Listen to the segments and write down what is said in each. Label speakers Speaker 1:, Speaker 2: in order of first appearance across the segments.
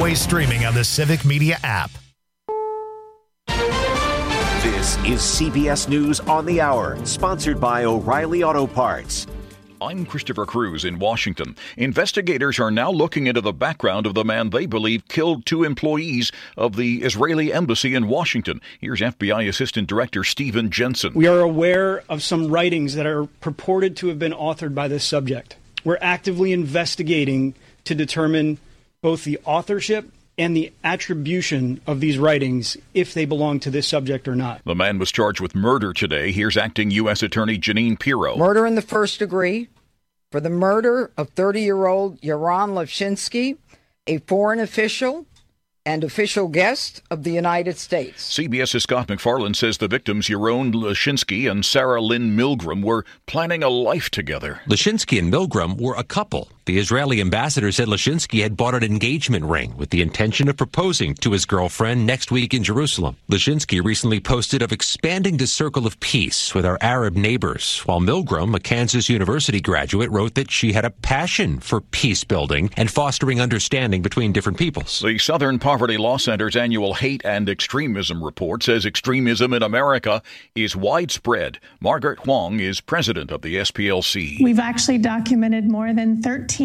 Speaker 1: always streaming on the Civic Media app.
Speaker 2: This is CBS News on the Hour, sponsored by O'Reilly Auto Parts.
Speaker 3: I'm Christopher Cruz in Washington. Investigators are now looking into the background of the man they believe killed 2 employees of the Israeli embassy in Washington. Here's FBI Assistant Director Stephen Jensen.
Speaker 4: We are aware of some writings that are purported to have been authored by this subject. We're actively investigating to determine both the authorship and the attribution of these writings, if they belong to this subject or not.
Speaker 3: The man was charged with murder today. Here's Acting U.S. Attorney Janine Pirro.
Speaker 5: Murder in the first degree for the murder of 30-year-old Yaron Levchinsky, a foreign official and official guest of the United States.
Speaker 3: CBS's Scott McFarland says the victims, Yaron Levchinsky and Sarah Lynn Milgram, were planning a life together.
Speaker 6: Levchinsky and Milgram were a couple. The Israeli ambassador said Levchinsky had bought an engagement ring with the intention of proposing to his girlfriend next week in Jerusalem. Levchinsky recently posted of expanding the circle of peace with our Arab neighbors, while Milgram, a Kansas University graduate, wrote that she had a passion for peace building and fostering understanding between different peoples.
Speaker 3: The Southern Poverty Law Center's annual Hate and Extremism report says extremism in America is widespread. Margaret Huang is president of the SPLC.
Speaker 7: We've actually documented more than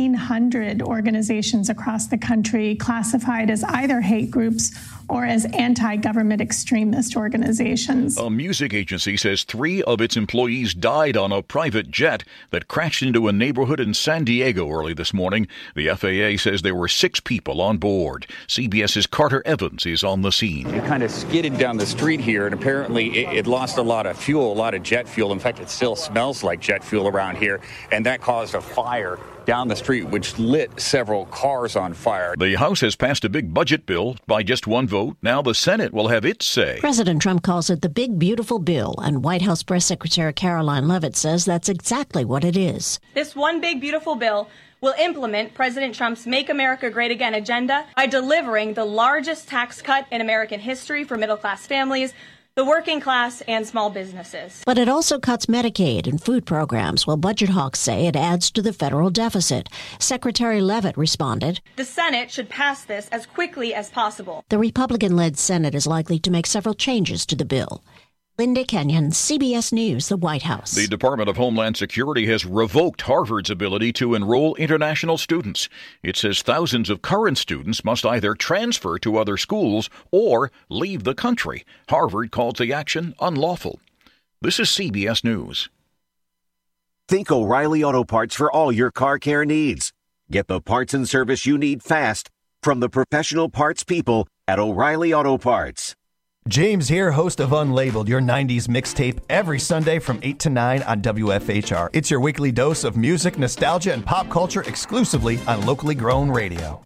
Speaker 7: 1,300 organizations across the country classified as either hate groups or as anti-government extremist organizations.
Speaker 3: A music agency says 3 of its employees died on a private jet that crashed into a neighborhood in San Diego early this morning. The FAA says there were 6 people on board. CBS's Carter Evans is on the scene.
Speaker 8: It kind of skidded down the street here, and apparently it lost a lot of fuel, a lot of jet fuel. In fact, it still smells like jet fuel around here, and that caused a fire down the street, which lit several cars on fire.
Speaker 3: The House has passed a big budget bill by just 1 vote. Now the Senate will have its say.
Speaker 9: President Trump calls it the big, beautiful bill, and White House Press Secretary Caroline Leavitt says that's exactly what it is.
Speaker 10: This one big, beautiful bill will implement President Trump's Make America Great Again agenda by delivering the largest tax cut in American history for middle-class families, the working class, and small businesses.
Speaker 9: But it also cuts Medicaid and food programs, while budget hawks say it adds to the federal deficit. Secretary Leavitt responded,
Speaker 10: The Senate should pass this as quickly as possible.
Speaker 9: The Republican-led Senate is likely to make several changes to the bill. Linda Kenyon, CBS News, the White House.
Speaker 3: The Department of Homeland Security has revoked Harvard's ability to enroll international students. It says thousands of current students must either transfer to other schools or leave the country. Harvard calls the action unlawful. This is CBS News.
Speaker 2: Think O'Reilly Auto Parts for all your car care needs. Get the parts and service you need fast from the professional parts people at O'Reilly Auto Parts.
Speaker 11: James here, host of Unlabeled, your 90s mixtape, every Sunday from 8 to 9 on WFHR. It's your weekly dose of music, nostalgia, and pop culture exclusively on locally grown radio.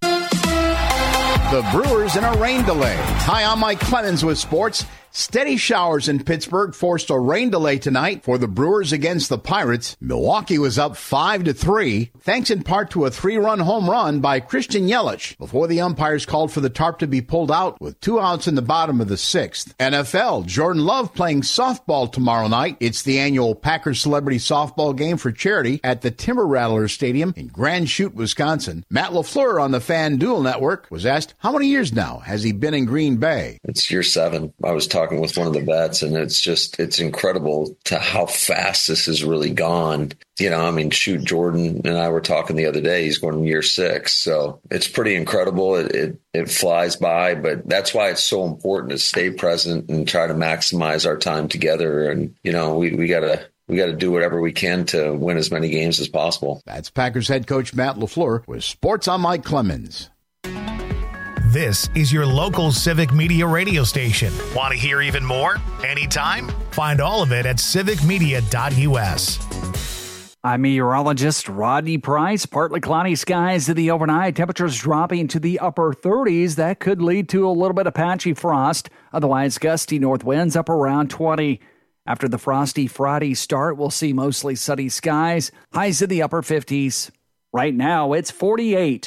Speaker 12: The Brewers in a rain delay. Hi, I'm Mike Clemens with sports. Steady showers in Pittsburgh forced a rain delay tonight for the Brewers against the Pirates. Milwaukee was up 5-3, thanks in part to a 3-run home run by Christian Yelich before the umpires called for the tarp to be pulled out with 2 outs in the bottom of the 6th. NFL, Jordan Love playing softball tomorrow night. It's the annual Packers Celebrity Softball game for charity at the Timber Rattlers Stadium in Grand Chute, Wisconsin. Matt LaFleur on the FanDuel Network was asked how many years now has he been in Green Bay.
Speaker 13: It's year 7. I was talking with one of the vets, and it's incredible to how fast this has really gone. You know, I mean, shoot, Jordan and I were talking the other day, he's going year 6. So it's pretty incredible. It flies by, but that's why it's so important to stay present and try to maximize our time together. And, you know, we got to do whatever we can to win as many games as possible.
Speaker 12: That's Packers head coach Matt LaFleur with Sports on Mike Clemens.
Speaker 1: This is your local Civic Media radio station. Want to hear even more? Anytime? Find all of it at civicmedia.us.
Speaker 14: I'm meteorologist Rodney Price. Partly cloudy skies in the overnight. Temperatures dropping to the upper 30s. That could lead to a little bit of patchy frost. Otherwise, gusty north winds up around 20. After the frosty Friday start, we'll see mostly sunny skies. Highs in the upper 50s. Right now, it's 48.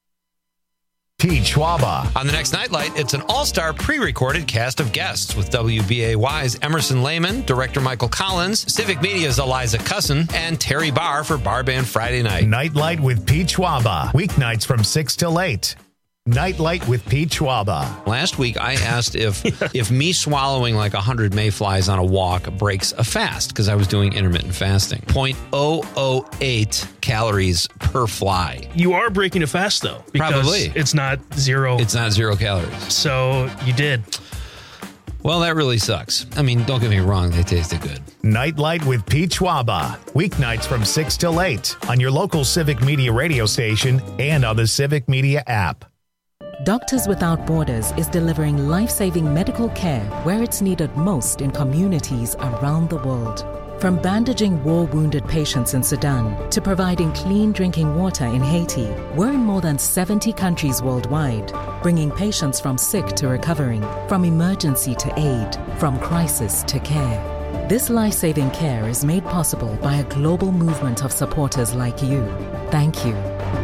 Speaker 1: Pete Schwaba.
Speaker 15: On the next Nightlight, it's an all-star pre-recorded cast of guests with WBAY's Emerson Lehman, director Michael Collins, Civic Media's Eliza Cussin, and Terry Barr for Bar Band Friday Night.
Speaker 1: Nightlight with Pete Schwaba. Weeknights from 6 till 8. Nightlight with Pete Schwaba.
Speaker 15: Last week, I asked if me swallowing like 100 mayflies on a walk breaks a fast, because I was doing intermittent fasting. 0.008 calories per fly.
Speaker 16: You are breaking a fast, though. Because
Speaker 15: Probably.
Speaker 16: it's not zero.
Speaker 15: It's not 0 calories.
Speaker 16: So you did.
Speaker 15: Well, that really sucks. I mean, don't get me wrong, they tasted good.
Speaker 1: Nightlight with Pete Schwaba. Weeknights from 6 till 8 on your local Civic Media radio station and on the Civic Media app.
Speaker 17: Doctors Without Borders is delivering life-saving medical care where it's needed most in communities around the world. From bandaging war-wounded patients in Sudan to providing clean drinking water in Haiti, we're in more than 70 countries worldwide, bringing patients from sick to recovering, from emergency to aid, from crisis to care. This life-saving care is made possible by a global movement of supporters like you. Thank you.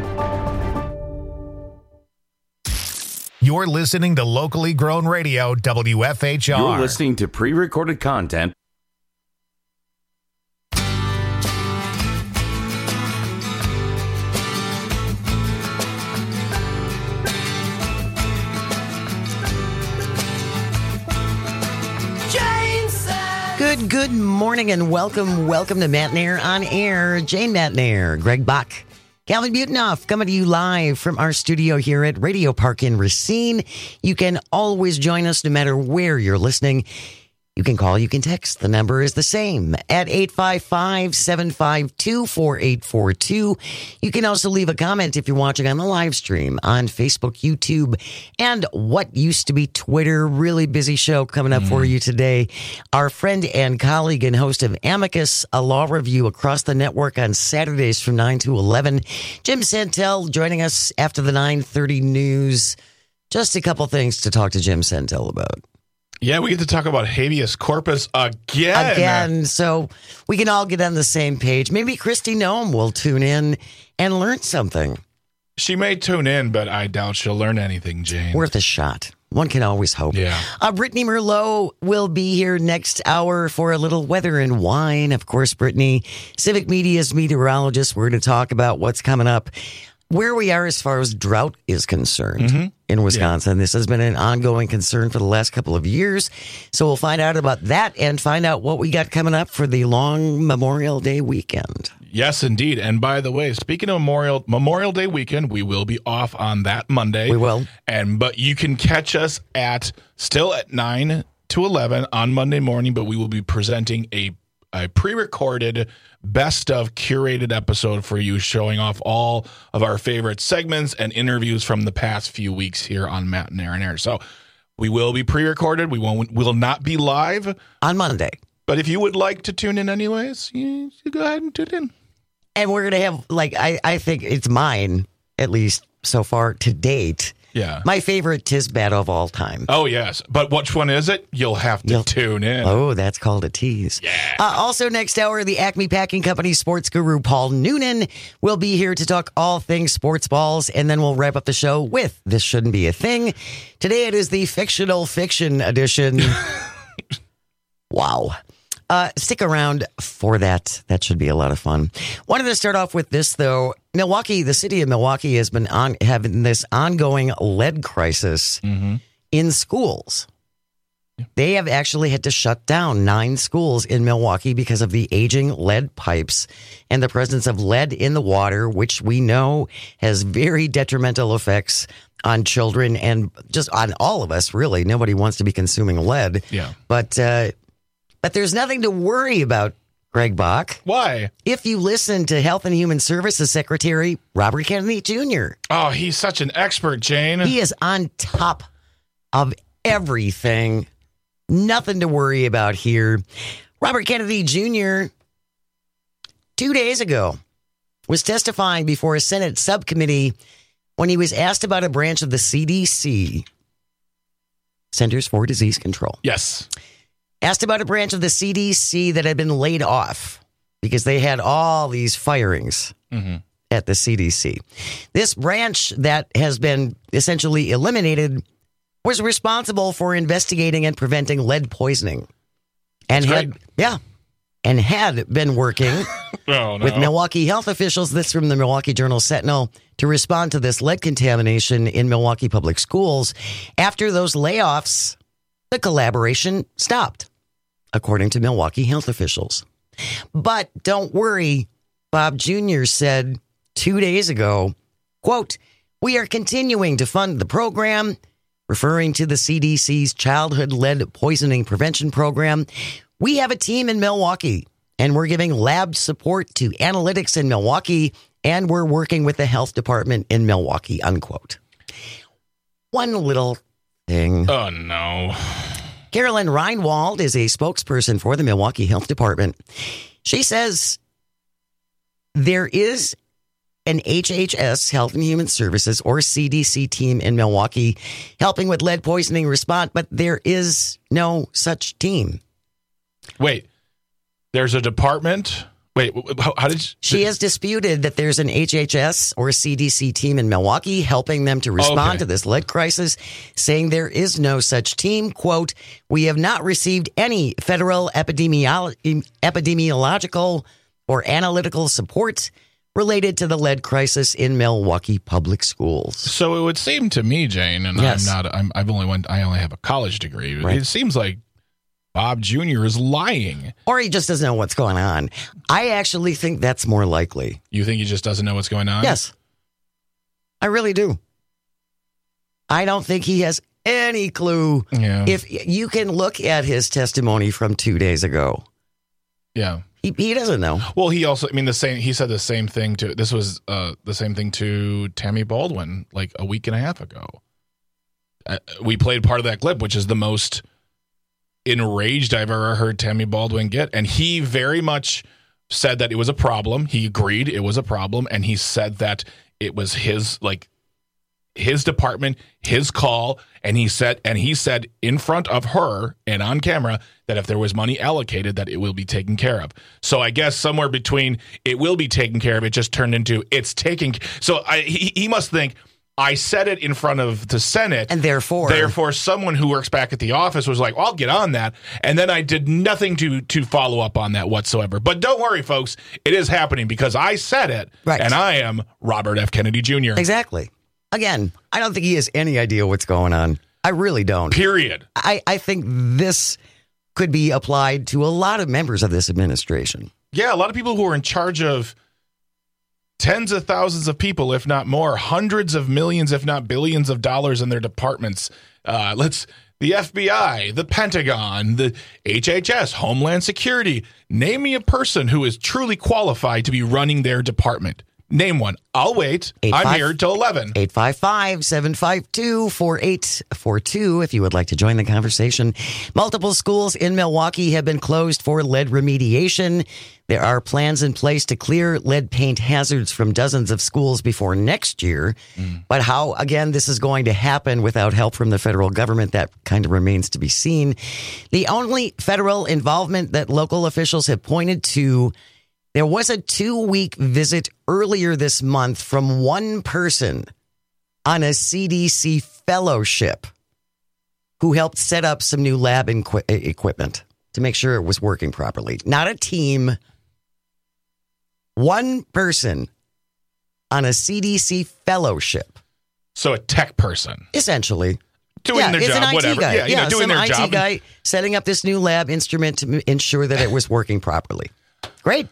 Speaker 1: You're listening to locally grown radio, WFHR.
Speaker 18: You're listening to pre-recorded content.
Speaker 19: Good morning and welcome to Matt Nair on Air. Jane Matt Nair, Greg Bach, Calvin Butenoff coming to you live from our studio here at Radio Park in Racine. You can always join us no matter where you're listening. You can call, you can text. The number is the same at 855-752-4842. You can also leave a comment if you're watching on the live stream on Facebook, YouTube, and what used to be Twitter. Really busy show coming up for you today. Our friend and colleague and host of Amicus, a law review across the network on Saturdays from 9 to 11. Jim Santel joining us after the 9:30 news. Just a couple things to talk to Jim Santel about.
Speaker 20: Yeah, we get to talk about habeas corpus again.
Speaker 19: So we can all get on the same page. Maybe Kristi Noem will tune in and learn something.
Speaker 20: She may tune in, but I doubt she'll learn anything, Jane.
Speaker 19: Worth a shot. One can always hope.
Speaker 20: Yeah.
Speaker 19: Brittany Merlot will be here next hour for a little weather and wine. Of course, Brittany, Civic Media's meteorologist. We're going to talk about what's coming up, where we are as far as drought is concerned in Wisconsin. This has been an ongoing concern for the last couple of years. So we'll find out about that and find out what we got coming up for the long Memorial Day weekend.
Speaker 20: Yes, indeed. And by the way, speaking of Memorial Day weekend, we will be off on that Monday.
Speaker 19: We will.
Speaker 20: But you can catch us still at 9 to 11 on Monday morning, but we will be presenting a pre-recorded best of curated episode for you, showing off all of our favorite segments and interviews from the past few weeks here on Matt and Aaron Air. So we will be pre-recorded. We will not be live
Speaker 19: on Monday.
Speaker 20: But if you would like to tune in anyways, you go ahead and tune in.
Speaker 19: And we're going to have, I think it's mine, at least so far to date.
Speaker 20: Yeah.
Speaker 19: My favorite Tisbat of all time.
Speaker 20: Oh, yes. But which one is it? You'll have to tune in.
Speaker 19: Oh, that's called a tease.
Speaker 20: Yeah.
Speaker 19: Also, next hour, the Acme Packing Company sports guru Paul Noonan will be here to talk all things sports balls, and then we'll wrap up the show with This Shouldn't Be a Thing. Today, it is the fictional fiction edition. Wow. Stick around for that. That should be a lot of fun. Wanted to start off with this, though. Milwaukee, the city of Milwaukee, has been having this ongoing lead crisis in schools. They have actually had to shut down 9 schools in Milwaukee because of the aging lead pipes and the presence of lead in the water, which we know has very detrimental effects on children and just on all of us, really. Nobody wants to be consuming lead.
Speaker 20: Yeah.
Speaker 19: But there's nothing to worry about, Greg Bach.
Speaker 20: Why?
Speaker 19: If you listen to Health and Human Services Secretary Robert Kennedy Jr.
Speaker 20: Oh, he's such an expert, Jane.
Speaker 19: He is on top of everything. Nothing to worry about here. Robert Kennedy Jr. 2 days ago was testifying before a Senate subcommittee when he was asked about a branch of the CDC, Centers for Disease Control.
Speaker 20: Yes.
Speaker 19: Asked about a branch of the CDC that had been laid off because they had all these firings at the CDC. This branch that has been essentially eliminated was responsible for investigating and preventing lead poisoning. And and had been working with Milwaukee health officials, this from the Milwaukee Journal-Sentinel, to respond to this lead contamination in Milwaukee public schools. After those layoffs, the collaboration stopped, according to Milwaukee health officials. But don't worry, Bob Jr. said 2 days ago, quote, "We are continuing to fund the program," referring to the CDC's childhood lead poisoning prevention program. "We have a team in Milwaukee, and we're giving lab support to analytics in Milwaukee, and we're working with the health department in Milwaukee," unquote. One little thing.
Speaker 20: Oh, no.
Speaker 19: Carolyn Reinwald is a spokesperson for the Milwaukee Health Department. She says there is an HHS, Health and Human Services, or CDC team in Milwaukee helping with lead poisoning response, but there is no such team.
Speaker 20: Wait, there's a department? Wait, how did
Speaker 19: she has disputed that there's an HHS or CDC team in Milwaukee helping them to respond to this lead crisis, saying there is no such team. Quote, "We have not received any federal epidemiological or analytical support related to the lead crisis in Milwaukee public schools."
Speaker 20: So it would seem to me, Jane, and
Speaker 19: yes.
Speaker 20: I only have a college degree. Right. It seems like Bob Jr. is lying.
Speaker 19: Or he just doesn't know what's going on. I actually think that's more likely.
Speaker 20: You think he just doesn't know what's going on?
Speaker 19: Yes. I really do. I don't think he has any clue.
Speaker 20: Yeah.
Speaker 19: If you can look at his testimony from 2 days ago.
Speaker 20: Yeah.
Speaker 19: He doesn't know.
Speaker 20: Well, he also, he said the same thing to, this was the same thing to Tammy Baldwin like a week and a half ago. We played part of that clip, which is the most enraged I've ever heard Tammy Baldwin get. And he very much said that it was a problem. He agreed it was a problem. And he said that it was his department, his call. And he said in front of her and on camera that if there was money allocated, that it will be taken care of. So I guess somewhere between it will be taken care of, it just turned into it's taking. So he must think, I said it in front of the Senate.
Speaker 19: And therefore
Speaker 20: someone who works back at the office was like, well, I'll get on that. And then I did nothing to follow up on that whatsoever. But don't worry, folks. It is happening because I said it.
Speaker 19: Right.
Speaker 20: And I am Robert F. Kennedy Jr.
Speaker 19: Exactly. Again, I don't think he has any idea what's going on. I really don't.
Speaker 20: Period.
Speaker 19: I think this could be applied to a lot of members of this administration.
Speaker 20: Yeah, a lot of people who are in charge of tens of thousands of people, if not more, hundreds of millions, if not billions of dollars in their departments. The FBI, the Pentagon, the HHS, Homeland Security. Name me a person who is truly qualified to be running their department. Name one. I'll wait. I'm here till 11.
Speaker 19: 855-752-4842 if you would like to join the conversation. Multiple schools in Milwaukee have been closed for lead remediation. There are plans in place to clear lead paint hazards from dozens of schools before next year. But how, again, this is going to happen without help from the federal government, that kind of remains to be seen. The only federal involvement that local officials have pointed to, there was a 2-week visit earlier this month from one person on a CDC fellowship who helped set up some new lab equipment to make sure it was working properly. Not a team. One person on a CDC fellowship.
Speaker 20: So a tech person.
Speaker 19: Essentially.
Speaker 20: Doing their job,
Speaker 19: an IT
Speaker 20: whatever.
Speaker 19: Guy.
Speaker 20: Yeah, doing their
Speaker 19: IT
Speaker 20: job.
Speaker 19: Guy setting up this new lab instrument to ensure that it was working properly. Great.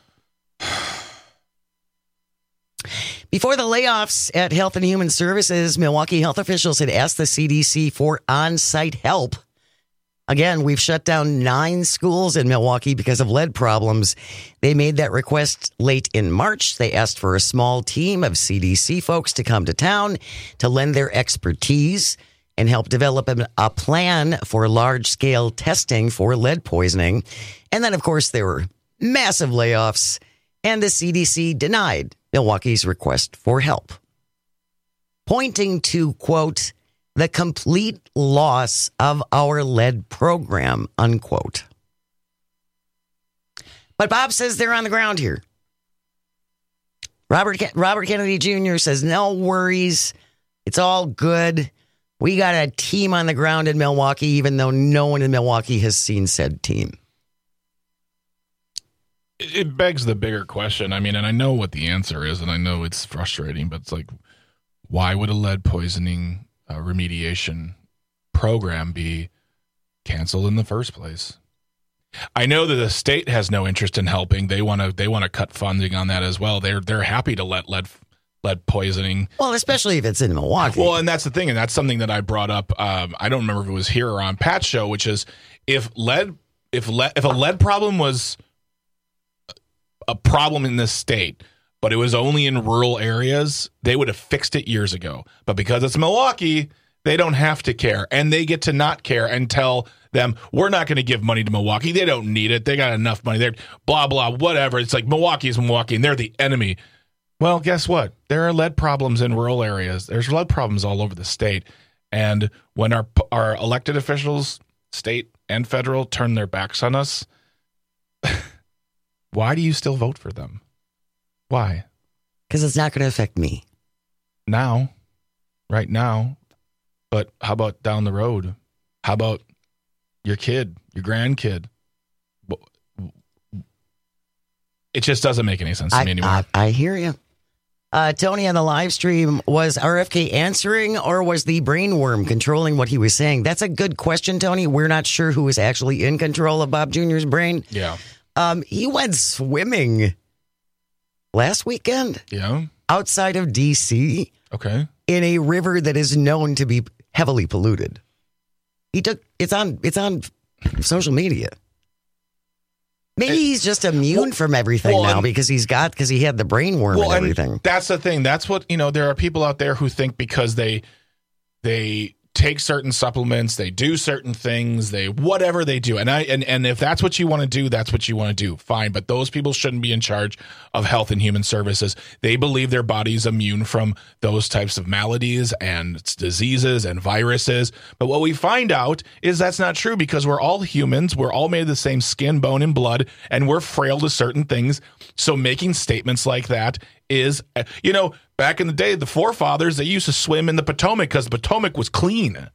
Speaker 19: Before the layoffs at Health and Human Services, Milwaukee health officials had asked the CDC for on-site help. Again, we've shut down 9 schools in Milwaukee because of lead problems. They made that request late in March. They asked for a small team of CDC folks to come to town to lend their expertise and help develop a plan for large-scale testing for lead poisoning. And then, of course, there were massive layoffs, and the CDC denied Milwaukee's request for help, pointing to, quote, the complete loss of our lead program, unquote. But Bob says they're on the ground here. Robert Kennedy Jr. says, no worries. It's all good. We got a team on the ground in Milwaukee, even though no one in Milwaukee has seen said team.
Speaker 20: It begs the bigger question. I mean, and I know what the answer is, and I know it's frustrating, but it's like, why would a lead poisoning remediation program be canceled in the first place? I know that the state has no interest in helping. They want to cut funding on that as well. They're happy to let lead poisoning.
Speaker 19: Well, especially if it's in Milwaukee.
Speaker 20: Well, and that's the thing, and that's something that I brought up. I don't remember if it was here or on Pat's show, which is if a lead problem was a problem in this state, but it was only in rural areas, they would have fixed it years ago. But because it's Milwaukee, they don't have to care, and they get to not care and tell them, we're not going to give money to Milwaukee. They don't need it. They got enough money. They're blah, blah, whatever. It's like Milwaukee is Milwaukee, and they're the enemy. Well, guess what? There are lead problems in rural areas. There's lead problems all over the state. And when our elected officials, state and federal, turn their backs on us, why do you still vote for them? Why?
Speaker 19: Because it's not going to affect me.
Speaker 20: Right now. But how about down the road? How about your kid, your grandkid? It just doesn't make any sense to me anymore.
Speaker 19: I hear you. Tony, on the live stream, was RFK answering, or was the brainworm controlling what he was saying? That's a good question, Tony. We're not sure who was actually in control of Bob Jr.'s brain.
Speaker 20: Yeah.
Speaker 19: He went swimming last weekend.
Speaker 20: Yeah.
Speaker 19: Outside of D.C.
Speaker 20: Okay.
Speaker 19: In a river that is known to be heavily polluted. It's on social media. Maybe he's just immune from everything now because he had the brainworm and everything.
Speaker 20: And that's the thing. That's what, there are people out there who think because they take certain supplements, they do certain things, whatever they do. And if that's what you want to do, that's what you want to do. Fine. But those people shouldn't be in charge of health and human services. They believe their body's immune from those types of maladies and diseases and viruses. But what we find out is that's not true because we're all humans. We're all made of the same skin, bone, and blood, and we're frail to certain things. So making statements like that is, back in the day, the forefathers, they used to swim in the Potomac because the Potomac was clean.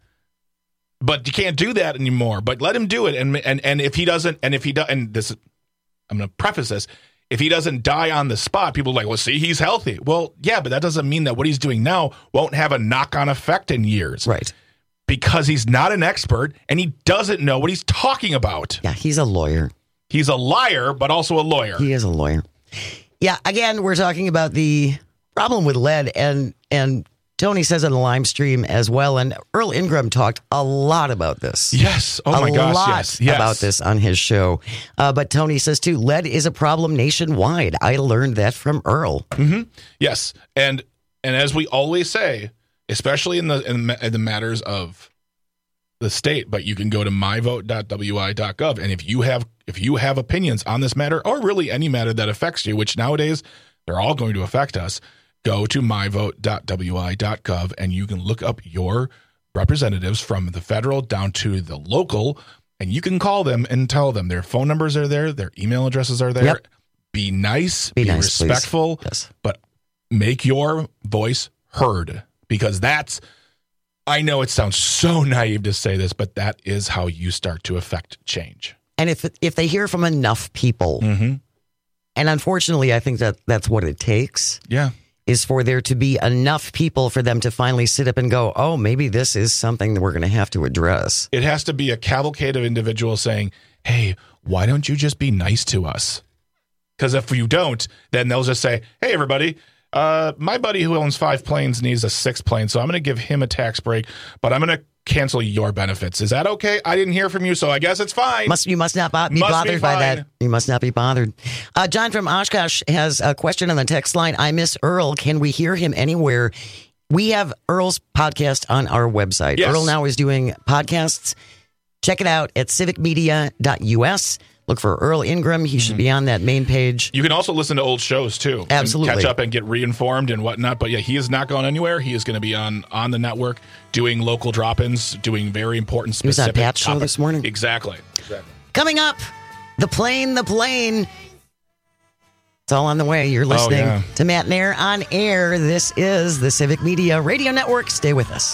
Speaker 20: But you can't do that anymore. But let him do it. And if he doesn't, I'm going to preface this. If he doesn't die on the spot, people are like, well, see, he's healthy. Well, yeah, but that doesn't mean that what he's doing now won't have a knock-on effect in years.
Speaker 19: Right.
Speaker 20: Because he's not an expert and he doesn't know what he's talking about.
Speaker 19: Yeah, he's a lawyer.
Speaker 20: He's a liar, but also a lawyer.
Speaker 19: He is a lawyer. Yeah, again, we're talking about the problem with lead, and Tony says on the live stream as well, and Earl Ingram talked a lot about this.
Speaker 20: Yes. Oh, my gosh, yes.
Speaker 19: About this on his show. But Tony says, too, lead is a problem nationwide. I learned that from Earl.
Speaker 20: Mm-hmm. Yes, and as we always say, especially in the matters of the state, but you can go to myvote.wi.gov, and if you have opinions on this matter, or really any matter that affects you, which nowadays they're all going to affect us, go to myvote.wi.gov, and you can look up your representatives from the federal down to the local, and you can call them and tell them their phone numbers are there, their email addresses are there. Yep. Be nice, be respectful,
Speaker 19: yes.
Speaker 20: But make your voice heard, because that's, I know it sounds so naive to say this, but that is how you start to affect change.
Speaker 19: And if they hear from enough people,
Speaker 20: mm-hmm.
Speaker 19: and unfortunately, I think that's what it takes.
Speaker 20: Yeah.
Speaker 19: Is for there to be enough people for them to finally sit up and go, oh, maybe this is something that we're going to have to address.
Speaker 20: It has to be a cavalcade of individuals saying, hey, why don't you just be nice to us? Because if you don't, then they'll just say, hey, everybody, my buddy who owns 5 planes needs a 6th plane, so I'm going to give him a tax break, but I'm going to cancel your benefits. Is that okay? I didn't hear from you, so I guess it's fine.
Speaker 19: You must not be bothered by that. You must not be bothered. John from Oshkosh has a question on the text line. I miss Earl. Can we hear him anywhere? We have Earl's podcast on our website.
Speaker 20: Yes.
Speaker 19: Earl now is doing podcasts. Check it out at civicmedia.us. Look for Earl Ingram. He should be on that main page.
Speaker 20: You can also listen to old shows, too.
Speaker 19: Absolutely.
Speaker 20: And catch up and get reinformed and whatnot. But yeah, he has not gone anywhere. He is going to be on the network doing local drop-ins, doing very important specific
Speaker 19: He was on Pat's show this morning.
Speaker 20: Exactly.
Speaker 19: Coming up, the plane. It's all on the way. You're listening to Matt Nair on air. This is the Civic Media Radio Network. Stay with us.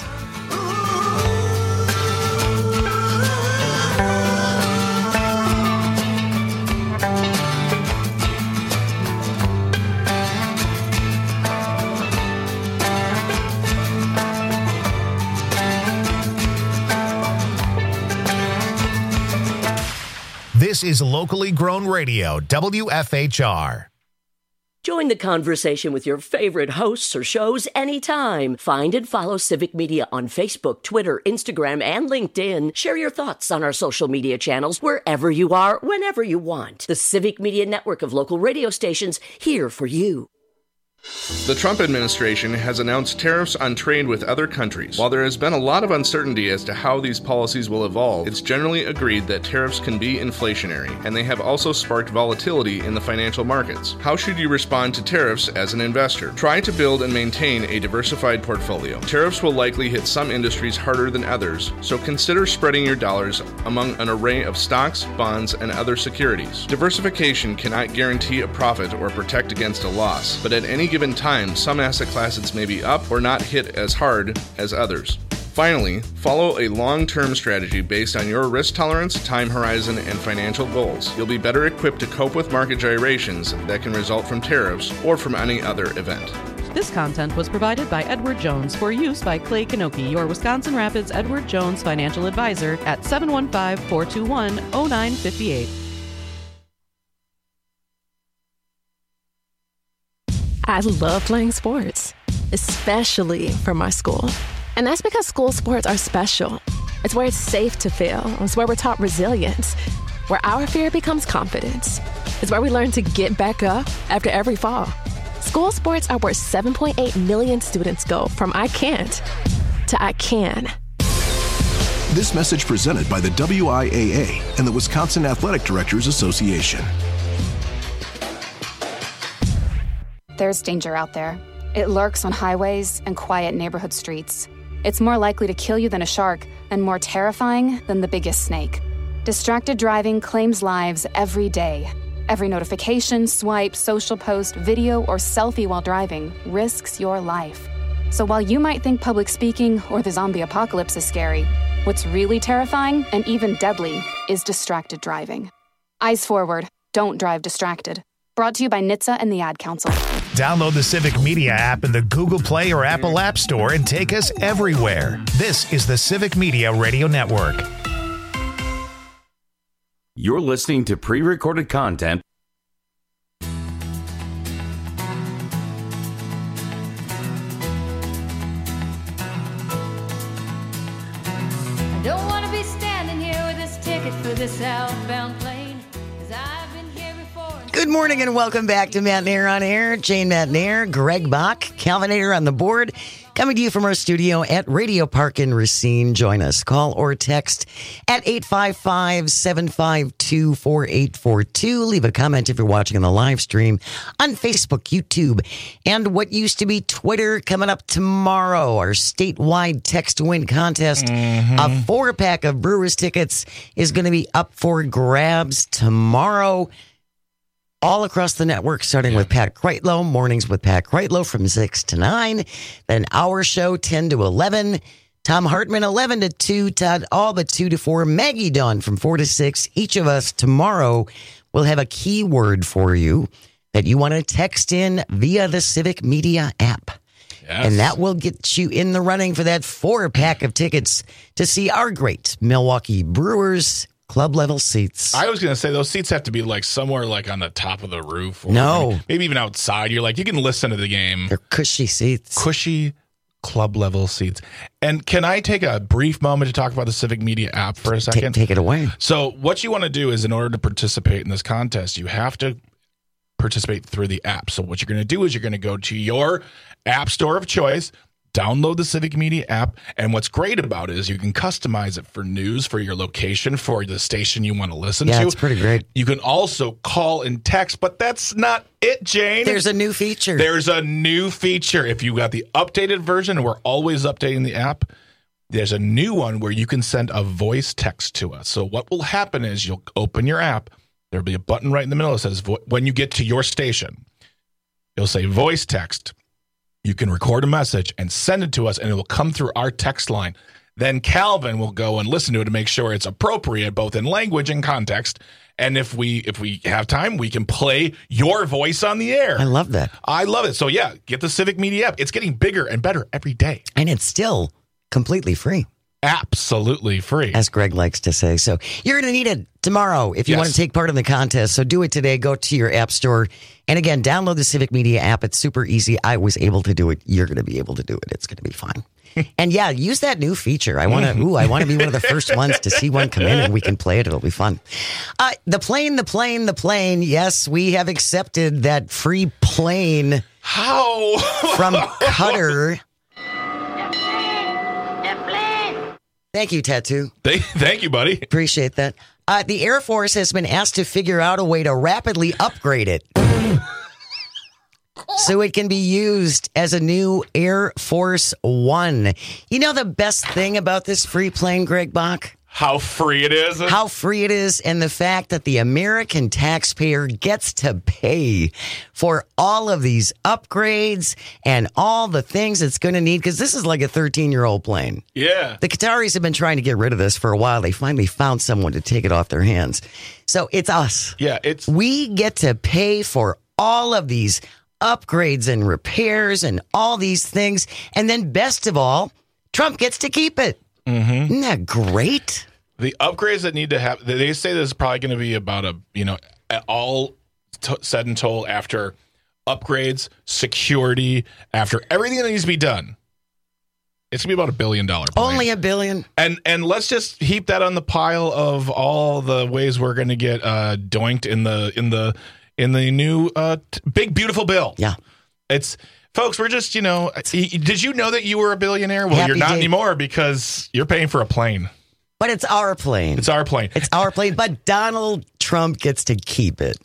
Speaker 1: This is locally grown radio, WFHR.
Speaker 21: Join the conversation with your favorite hosts or shows anytime. Find and follow Civic Media on Facebook, Twitter, Instagram, and LinkedIn. Share your thoughts on our social media channels wherever you are, whenever you want. The Civic Media network of local radio stations here for you.
Speaker 22: The Trump administration has announced tariffs on trade with other countries. While there has been a lot of uncertainty as to how these policies will evolve, it's generally agreed that tariffs can be inflationary, and they have also sparked volatility in the financial markets. How should you respond to tariffs as an investor? Try to build and maintain a diversified portfolio. Tariffs will likely hit some industries harder than others, so consider spreading your dollars among an array of stocks, bonds, and other securities. Diversification cannot guarantee a profit or protect against a loss, but at any given time, some asset classes may be up or not hit as hard as others. Finally, follow a long-term strategy based on your risk tolerance, time horizon, and financial goals. You'll be better equipped to cope with market gyrations that can result from tariffs or from any other event.
Speaker 23: This content was provided by Edward Jones for use by Clay Kanoki, your Wisconsin Rapids Edward Jones financial advisor at 715-421-0958.
Speaker 24: I love playing sports, especially for my school. And that's because school sports are special. It's where it's safe to fail. It's where we're taught resilience, where our fear becomes confidence. It's where we learn to get back up after every fall. School sports are where 7.8 million students go from I can't to I can.
Speaker 25: This message presented by the WIAA and the Wisconsin Athletic Directors Association.
Speaker 26: There's danger out there. It lurks on highways and quiet neighborhood streets. It's more likely to kill you than a shark and more terrifying than the biggest snake. Distracted driving claims lives every day. Every notification, swipe, social post, video, or selfie while driving risks your life. So while you might think public speaking or the zombie apocalypse is scary, what's really terrifying and even deadly is distracted driving. Eyes forward. Don't drive distracted. Brought to you by NHTSA and the Ad Council.
Speaker 1: Download the Civic Media app in the Google Play or Apple App Store and take us everywhere. This is the Civic Media Radio Network.
Speaker 18: You're listening to pre-recorded content.
Speaker 27: I don't want to be standing here with this ticket for this outbound plane, 'cause I've been here before.
Speaker 19: Good morning and welcome back to Matt Nair on Air. Jane Matt Nair, Greg Bach, Calvinator on the board. Coming to you from our studio at Radio Park in Racine. Join us. Call or text at 855-752-4842. Leave a comment if you're watching on the live stream on Facebook, YouTube, and what used to be Twitter. Coming up tomorrow, our statewide text to win contest. A 4-pack of Brewers tickets is going to be up for grabs tomorrow. All across the network, starting with Pat Kreitlow. Mornings with Pat Kreitlow from 6 to 9. Then our show, 10 to 11. Tom Hartman, 11 to 2. Todd Alba, 2 to 4. Maggie Dawn from 4 to 6. Each of us tomorrow will have a keyword for you that you want to text in via the Civic Media app.
Speaker 20: Yes.
Speaker 19: And that will get you in the running for that 4-pack of tickets to see our great Milwaukee Brewers club level seats.
Speaker 20: I was going to say those seats have to be like somewhere like on the top of the roof. Or
Speaker 19: No.
Speaker 20: maybe even outside. You're like, you can listen to the game.
Speaker 19: They're cushy seats.
Speaker 20: Cushy club level seats. And can I take a brief moment to talk about the Civic Media app for a second?
Speaker 19: Take it away.
Speaker 20: So what you want to do is, in order to participate in this contest, you have to participate through the app. So what you're going to do is you're going to go to your app store of choice, download the Civic Media app, and what's great about it is you can customize it for news, for your location, for the station you want to listen to.
Speaker 19: Yeah, it's pretty great.
Speaker 20: You can also call and text, but that's not it, Jane.
Speaker 19: There's a new feature.
Speaker 20: There's a new feature. If you got the updated version, and we're always updating the app, there's a new one where you can send a voice text to us. So what will happen is you'll open your app. There'll be a button right in the middle that says, when you get to your station, you'll say voice text. You can record a message and send it to us, and it will come through our text line. Then Calvin will go and listen to it to make sure it's appropriate, both in language and context. And if we have time, we can play your voice on the air.
Speaker 19: I love that.
Speaker 20: I love it. So, yeah, get the Civic Media app. It's getting bigger and better every day.
Speaker 19: And it's still completely free.
Speaker 20: absolutely free.
Speaker 19: As Greg likes to say. So you're going to need it tomorrow if you want to take part in the contest. So do it today. Go to your app store. And again, download the Civic Media app. It's super easy. I was able to do it. You're going to be able to do it. It's going to be fine. And yeah, use that new feature. I want to be one of the first ones to see one come in and we can play it. It'll be fun. The plane. Yes, we have accepted that free plane.
Speaker 20: How?
Speaker 19: From Qatar. Thank you, Tattoo.
Speaker 20: Thank you, buddy.
Speaker 19: Appreciate that. The Air Force has been asked to figure out a way to rapidly upgrade it so it can be used as a new Air Force One. You know the best thing about this free plane, Greg Bach?
Speaker 20: How free it is.
Speaker 19: How free it is, and the fact that the American taxpayer gets to pay for all of these upgrades and all the things it's going to need, because this is like a 13-year-old plane.
Speaker 20: Yeah.
Speaker 19: The Qataris have been trying to get rid of this for a while. They finally found someone to take it off their hands. So it's us.
Speaker 20: Yeah,
Speaker 19: we get to pay for all of these upgrades and repairs and all these things. And then best of all, Trump gets to keep it.
Speaker 20: Mm-hmm.
Speaker 19: Isn't that great?
Speaker 20: The upgrades that need to happen, they say this is probably going to be about all said and told after upgrades, security, after everything that needs to be done. It's going to be about $1 billion.
Speaker 19: Only $1 billion.
Speaker 20: And let's just heap that on the pile of all the ways we're going to get doinked in the new big beautiful bill.
Speaker 19: Yeah.
Speaker 20: Folks, we're just, did you know that you were a billionaire? Well,
Speaker 19: Happy
Speaker 20: you're not
Speaker 19: day.
Speaker 20: Anymore because you're paying for a plane.
Speaker 19: But it's our plane.
Speaker 20: It's our plane.
Speaker 19: It's our plane, but Donald Trump gets to keep it.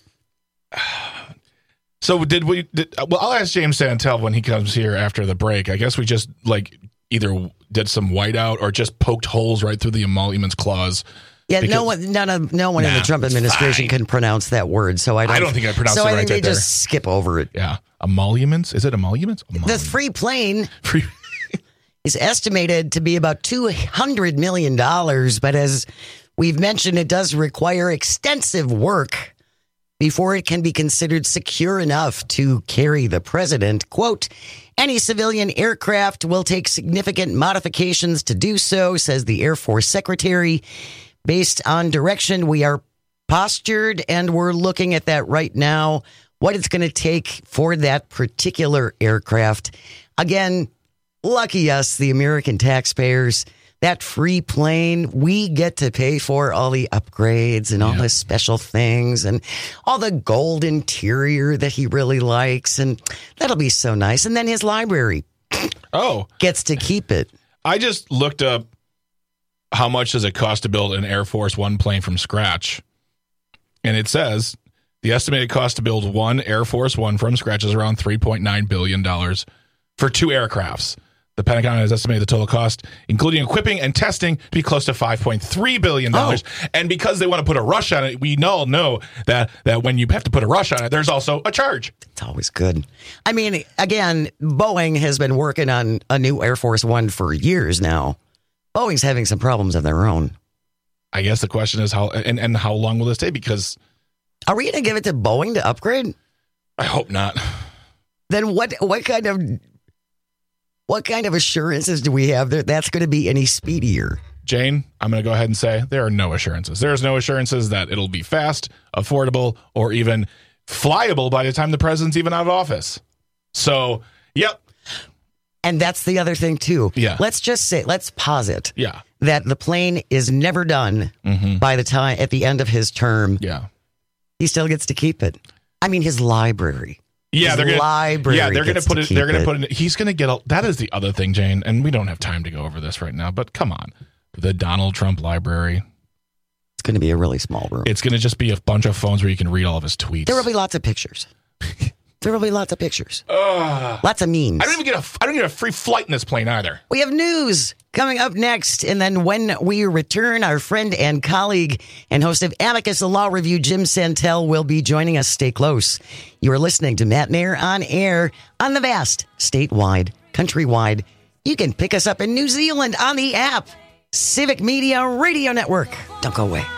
Speaker 20: So well, I'll ask James Santel when he comes here after the break. I guess we just either did some whiteout or just poked holes right through the emoluments clause.
Speaker 19: Yeah, no one in the Trump administration can pronounce that word, so I don't
Speaker 20: think I pronounced it right.
Speaker 19: So I think they
Speaker 20: there.
Speaker 19: just skip over it.
Speaker 20: Yeah, emoluments. Is it emoluments?
Speaker 19: The free plane is estimated to be about $200 million, but as we've mentioned, it does require extensive work before it can be considered secure enough to carry the president. Quote, any civilian aircraft will take significant modifications to do so, says the Air Force Secretary. Based on direction, we are postured and we're looking at that right now, what it's going to take for that particular aircraft. Again, lucky us, the American taxpayers, that free plane, we get to pay for all the upgrades and all the special things and all the gold interior that he really likes. And that'll be so nice. And then his library gets to keep it.
Speaker 20: I just looked up how much does it cost to build an Air Force One plane from scratch. And it says the estimated cost to build one Air Force One from scratch is around $3.9 billion for two aircrafts. The Pentagon has estimated the total cost, including equipping and testing, to be close to $5.3 billion. And because they want to put a rush on it, we all know that when you have to put a rush on it, there's also a charge.
Speaker 19: It's always good. I mean, again, Boeing has been working on a new Air Force One for years now. Boeing's having some problems of their own.
Speaker 20: I guess the question is how long will this take? Because
Speaker 19: are we going to give it to Boeing to upgrade?
Speaker 20: I hope not.
Speaker 19: Then what kind of assurances do we have that that's going to be any speedier?
Speaker 20: Jane, I'm going to go ahead and say there are no assurances. There's no assurances that it'll be fast, affordable, or even flyable by the time the president's even out of office. So, yep.
Speaker 19: And that's the other thing, too.
Speaker 20: Yeah.
Speaker 19: Let's posit that the plane is never done by the time at the end of his term.
Speaker 20: Yeah.
Speaker 19: He still gets to keep it. I mean, his library.
Speaker 20: Yeah,
Speaker 19: they're going
Speaker 20: to put it. They're going to put it. He's going to get. That is the other thing, Jane, and we don't have time to go over this right now. But come on, the Donald Trump library.
Speaker 19: It's going to be a really small room.
Speaker 20: It's going to just be a bunch of phones where you can read all of his tweets.
Speaker 19: There will be lots of pictures. Lots of memes.
Speaker 20: I don't get a free flight in this plane either.
Speaker 19: We have news coming up next, and then when we return, our friend and colleague and host of Amicus, the Law Review, Jim Santel, will be joining us. Stay close. You are listening to Matt Nair on air on the vast, statewide, countrywide. You can pick us up in New Zealand on the app, Civic Media Radio Network. Don't go away.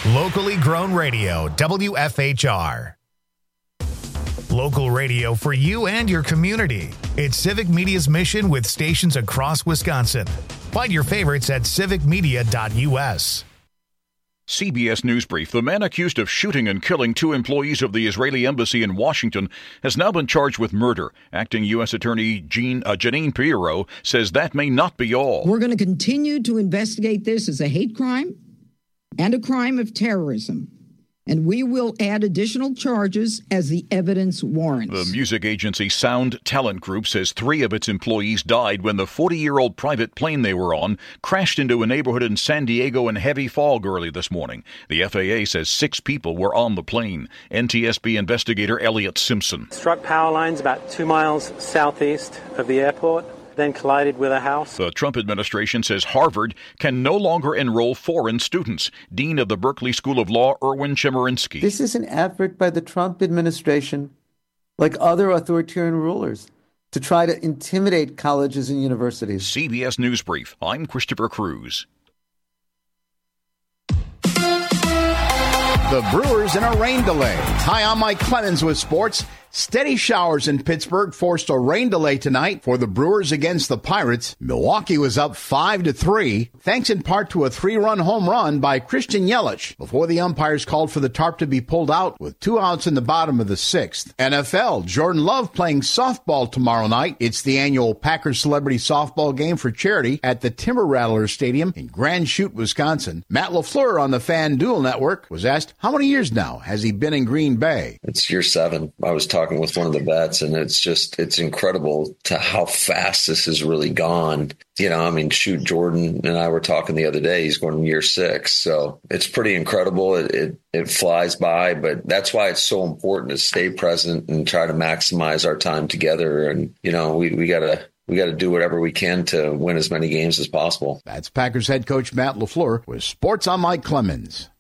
Speaker 1: Locally grown radio, WFHR. Local radio for you and your community. It's Civic Media's mission with stations across Wisconsin. Find your favorites at civicmedia.us.
Speaker 3: CBS News Brief. The man accused of shooting and killing 2 employees of the Israeli embassy in Washington has now been charged with murder. Acting U.S. Attorney Janine Pirro says that may not be all.
Speaker 4: We're going to continue to investigate this as a hate crime and a crime of terrorism. And we will add additional charges as the evidence warrants.
Speaker 3: The music agency Sound Talent Group says 3 of its employees died when the 40-year-old private plane they were on crashed into a neighborhood in San Diego in heavy fog early this morning. The FAA says 6 people were on the plane. NTSB investigator Elliot Simpson.
Speaker 5: Struck power lines about 2 miles southeast of the airport, then collided with a house.
Speaker 3: The Trump administration says Harvard can no longer enroll foreign students. Dean of the Berkeley School of Law, Erwin Chemerinsky.
Speaker 6: This is an effort by the Trump administration, like other authoritarian rulers, to try to intimidate colleges and universities.
Speaker 3: CBS News Brief. I'm Christopher Cruz.
Speaker 12: The Brewers in a rain delay. Hi, I'm Mike Clemens with sports. Steady showers in Pittsburgh forced a rain delay tonight for the Brewers against the Pirates. Milwaukee was up 5-3, thanks in part to a 3-run home run by Christian Yelich before the umpires called for the tarp to be pulled out with 2 outs in the bottom of the 6th. NFL, Jordan Love playing softball tomorrow night. It's the annual Packers Celebrity Softball game for charity at the Timber Rattlers Stadium in Grand Chute, Wisconsin. Matt LaFleur on the FanDuel Network was asked how many years now has he been in Green Bay?
Speaker 13: It's year 7. I was talking with one of the vets, and it's incredible to how fast this has really gone. Jordan and I were talking the other day. He's going year 6. So it's pretty incredible. It flies by, but that's why it's so important to stay present and try to maximize our time together. And, we got to do whatever we can to win as many games as possible.
Speaker 12: That's Packers head coach Matt LaFleur with Sports on Mike Clemens.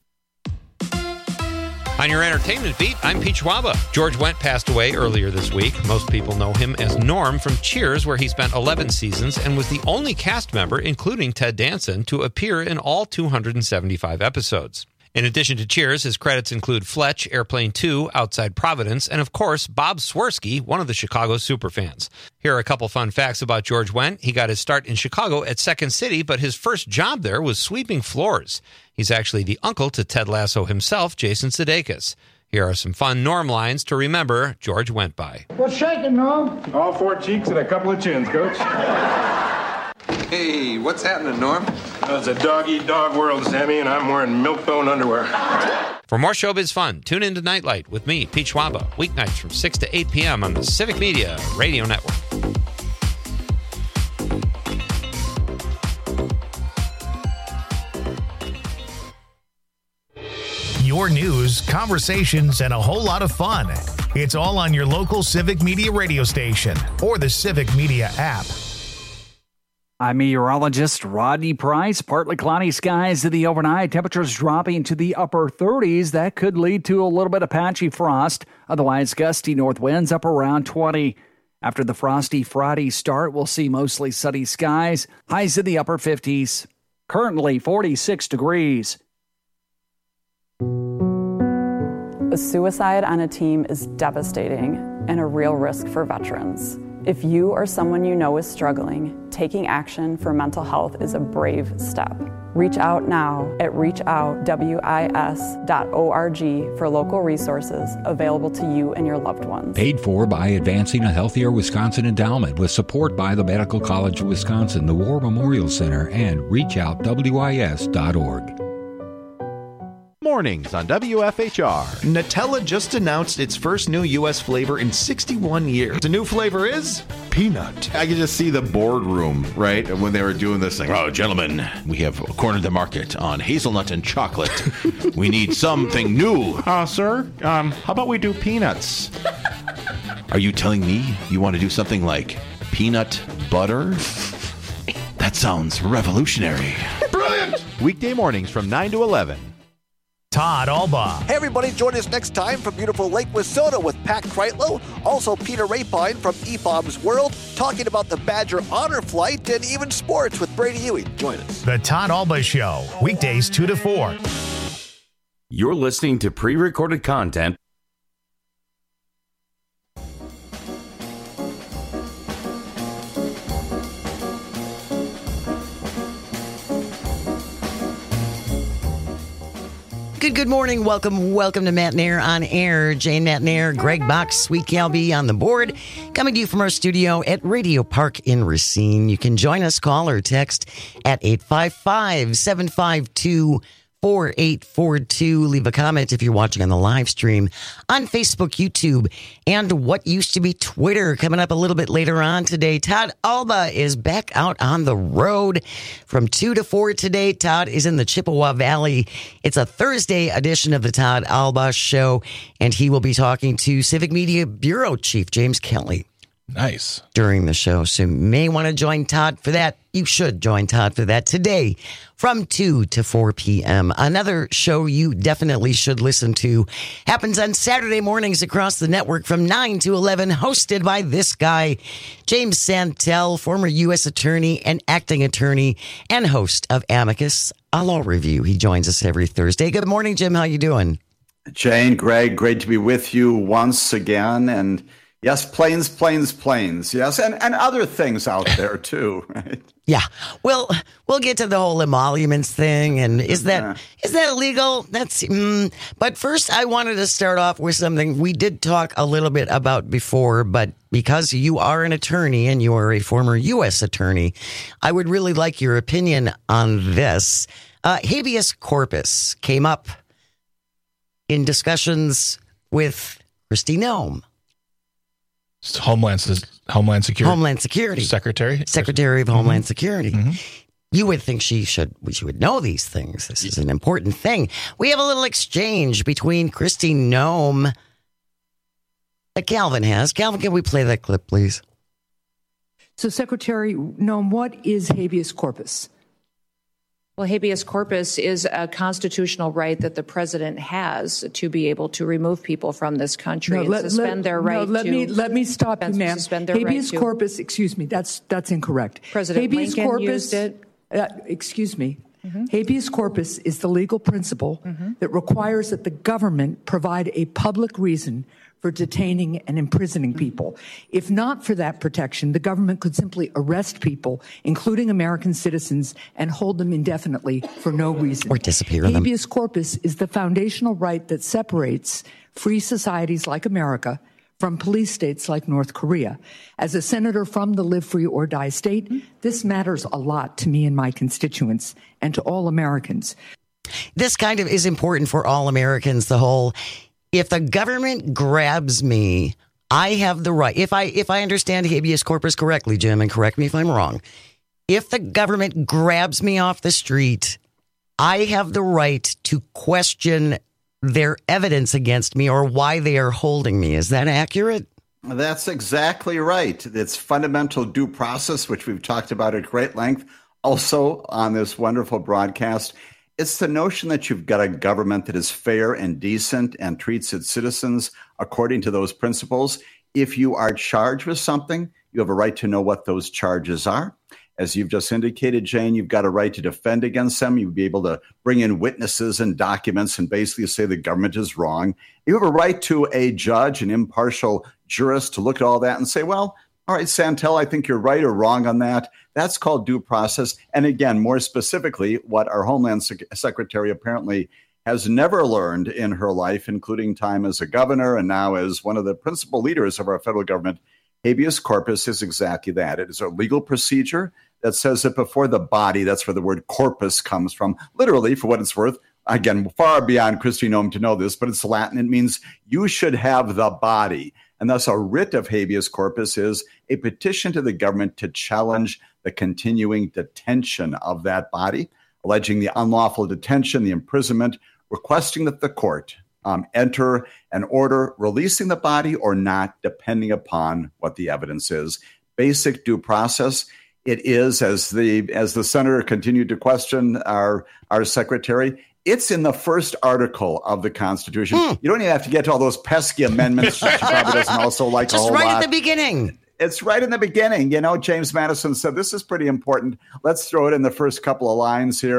Speaker 15: On your entertainment beat, I'm Pete Schwaba. George Wendt passed away earlier this week. Most people know him as Norm from Cheers, where he spent 11 seasons and was the only cast member, including Ted Danson, to appear in all 275 episodes. In addition to Cheers, his credits include Fletch, Airplane 2, Outside Providence, and of course, Bob Swirsky, one of the Chicago superfans. Here are a couple fun facts about George Wendt. He got his start in Chicago at Second City, but his first job there was sweeping floors. He's actually the uncle to Ted Lasso himself, Jason Sudeikis. Here are some fun Norm lines to remember George Wendt by.
Speaker 7: What's shaking, Norm?
Speaker 8: All 4 cheeks and a couple of chins, Coach.
Speaker 7: Hey, what's happening, Norm? It's a dog-eat-dog world, Sammy, and I'm wearing milk-bone underwear.
Speaker 15: For more showbiz fun, tune in to Nightlight with me, Pete Schwaba, weeknights from 6 to 8 p.m. on the Civic Media Radio Network.
Speaker 1: Your news, conversations, and a whole lot of fun. It's all on your local Civic Media radio station or the Civic Media app.
Speaker 14: I'm meteorologist Rodney Price. Partly cloudy skies in the overnight. Temperatures dropping to the upper 30s. That could lead to a little bit of patchy frost. Otherwise, gusty north winds up around 20. After the frosty Friday start, we'll see mostly sunny skies. Highs in the upper 50s. Currently 46 degrees.
Speaker 9: A suicide on a team is devastating and a real risk for veterans. If you or someone you know is struggling, taking action for mental health is a brave step. Reach out now at reachoutwis.org for local resources available to you and your loved ones.
Speaker 10: Paid for by Advancing a Healthier Wisconsin Endowment with support by the Medical College of Wisconsin, the War Memorial Center, and reachoutwis.org.
Speaker 28: Mornings on WFHR.
Speaker 11: Nutella just announced its first new U.S. flavor in 61 years. The new flavor is peanut.
Speaker 28: I can just see the boardroom, right, when they were doing this thing. Oh, gentlemen, we have cornered the market on hazelnut and chocolate. We need something new. Sir, how about we do peanuts? Are you telling me you want to do something like peanut butter? That sounds revolutionary. Brilliant! Weekday mornings from 9 to 11.
Speaker 1: Todd Alba.
Speaker 29: Hey, everybody, join us next time from beautiful Lake Wissota with Pat Kreitlow, also Peter Rapine from EFOB's World, talking about the Badger Honor Flight and even sports with Brady Ewing. Join us.
Speaker 1: The Todd Alba Show, weekdays 2 to 4.
Speaker 18: You're listening to pre-recorded content.
Speaker 19: Good morning. Welcome to Matt Nair on Air. Jane Matt Nair, Greg Box, Sweet Calby on the board. Coming to you from our studio at Radio Park in Racine. You can join us, call or text at 855-752-4842. Leave a comment if you're watching on the live stream on Facebook, YouTube, and what used to be Twitter. Coming up a little bit later on today, Todd Alba is back out on the road from 2 to 4 today. Todd is in the Chippewa Valley. It's a Thursday edition of the Todd Alba Show, and he will be talking to Civic Media Bureau Chief James Kelly.
Speaker 20: Nice.
Speaker 19: During the show. So you may want to join Todd for that. You should join Todd for that today from 2 to 4 p.m. Another show you definitely should listen to happens on Saturday mornings across the network from 9 to 11, hosted by this guy, James Santel, former U.S. attorney and acting attorney and host of Amicus, a law review. He joins us every Thursday. Good morning, Jim. How you doing?
Speaker 2: Jane, Greg, great to be with you once again. And yes, planes. Yes, and other things out there too, right?
Speaker 19: Yeah. Well, we'll get to the whole emoluments thing, and is that illegal? That's. But first, I wanted to start off with something we did talk a little bit about before, but because you are an attorney and you are a former U.S. attorney, I would really like your opinion on this. Habeas corpus came up in discussions with Kristi Noem.
Speaker 20: Homeland Security. Secretary
Speaker 19: of Homeland Security. Mm-hmm. You would think she would know these things. This is an important thing. We have a little exchange between Kristi Noem that Calvin has. Calvin, can we play that clip, please?
Speaker 16: So, Secretary Noem, what is habeas corpus?
Speaker 17: Well, habeas corpus is a constitutional right that the president has to be able to remove people from this country and suspend their right to.
Speaker 16: Let me stop you, ma'am. Habeas corpus, excuse me, that's incorrect.
Speaker 17: President Lincoln used it.
Speaker 16: Excuse me. Mm-hmm. Habeas corpus is the legal principle that requires that the government provide a public reason for detaining and imprisoning people. If not for that protection, the government could simply arrest people, including American citizens, and hold them indefinitely for no reason.
Speaker 19: Or disappear them.
Speaker 16: Habeas corpus is the foundational right that separates free societies like America from police states like North Korea. As a senator from the Live Free or Die state, this matters a lot to me and my constituents and to all Americans.
Speaker 19: This kind of is important for all Americans, the whole, if the government grabs me, I have the right. If I understand habeas corpus correctly, Jim, and correct me if I'm wrong, if the government grabs me off the street, I have the right to question their evidence against me or why they are holding me. Is that accurate?
Speaker 2: That's exactly right. It's fundamental due process, which we've talked about at great length, also on this wonderful broadcast. It's the notion that you've got a government that is fair and decent and treats its citizens according to those principles. If you are charged with something, you have a right to know what those charges are. As you've just indicated, Jane, you've got a right to defend against them. You'd be able to bring in witnesses and documents and basically say the government is wrong. You have a right to a judge, an impartial jurist, to look at all that and say, well, all right, Santel, I think you're right or wrong on that. That's called due process. And again, more specifically, what our Homeland Secretary apparently has never learned in her life, including time as a governor and now as one of the principal leaders of our federal government, habeas corpus is exactly that. It is a legal procedure that says that before the body, that's where the word corpus comes from, literally, for what it's worth. Again, far beyond Kristi Noem to know this, but it's Latin. It means you should have the body. And thus a writ of habeas corpus is a petition to the government to challenge the continuing detention of that body, alleging the unlawful detention, the imprisonment, requesting that the court enter an order releasing the body or not, depending upon what the evidence is. Basic due process. It is, as the senator continued to question our secretary, it's in the first article of the Constitution. You don't even have to get to all those pesky amendments that she probably doesn't also like a whole lot.
Speaker 19: Just right at the beginning.
Speaker 2: It's right in the beginning. You know, James Madison said, this is pretty important. Let's throw it in the first couple of lines here.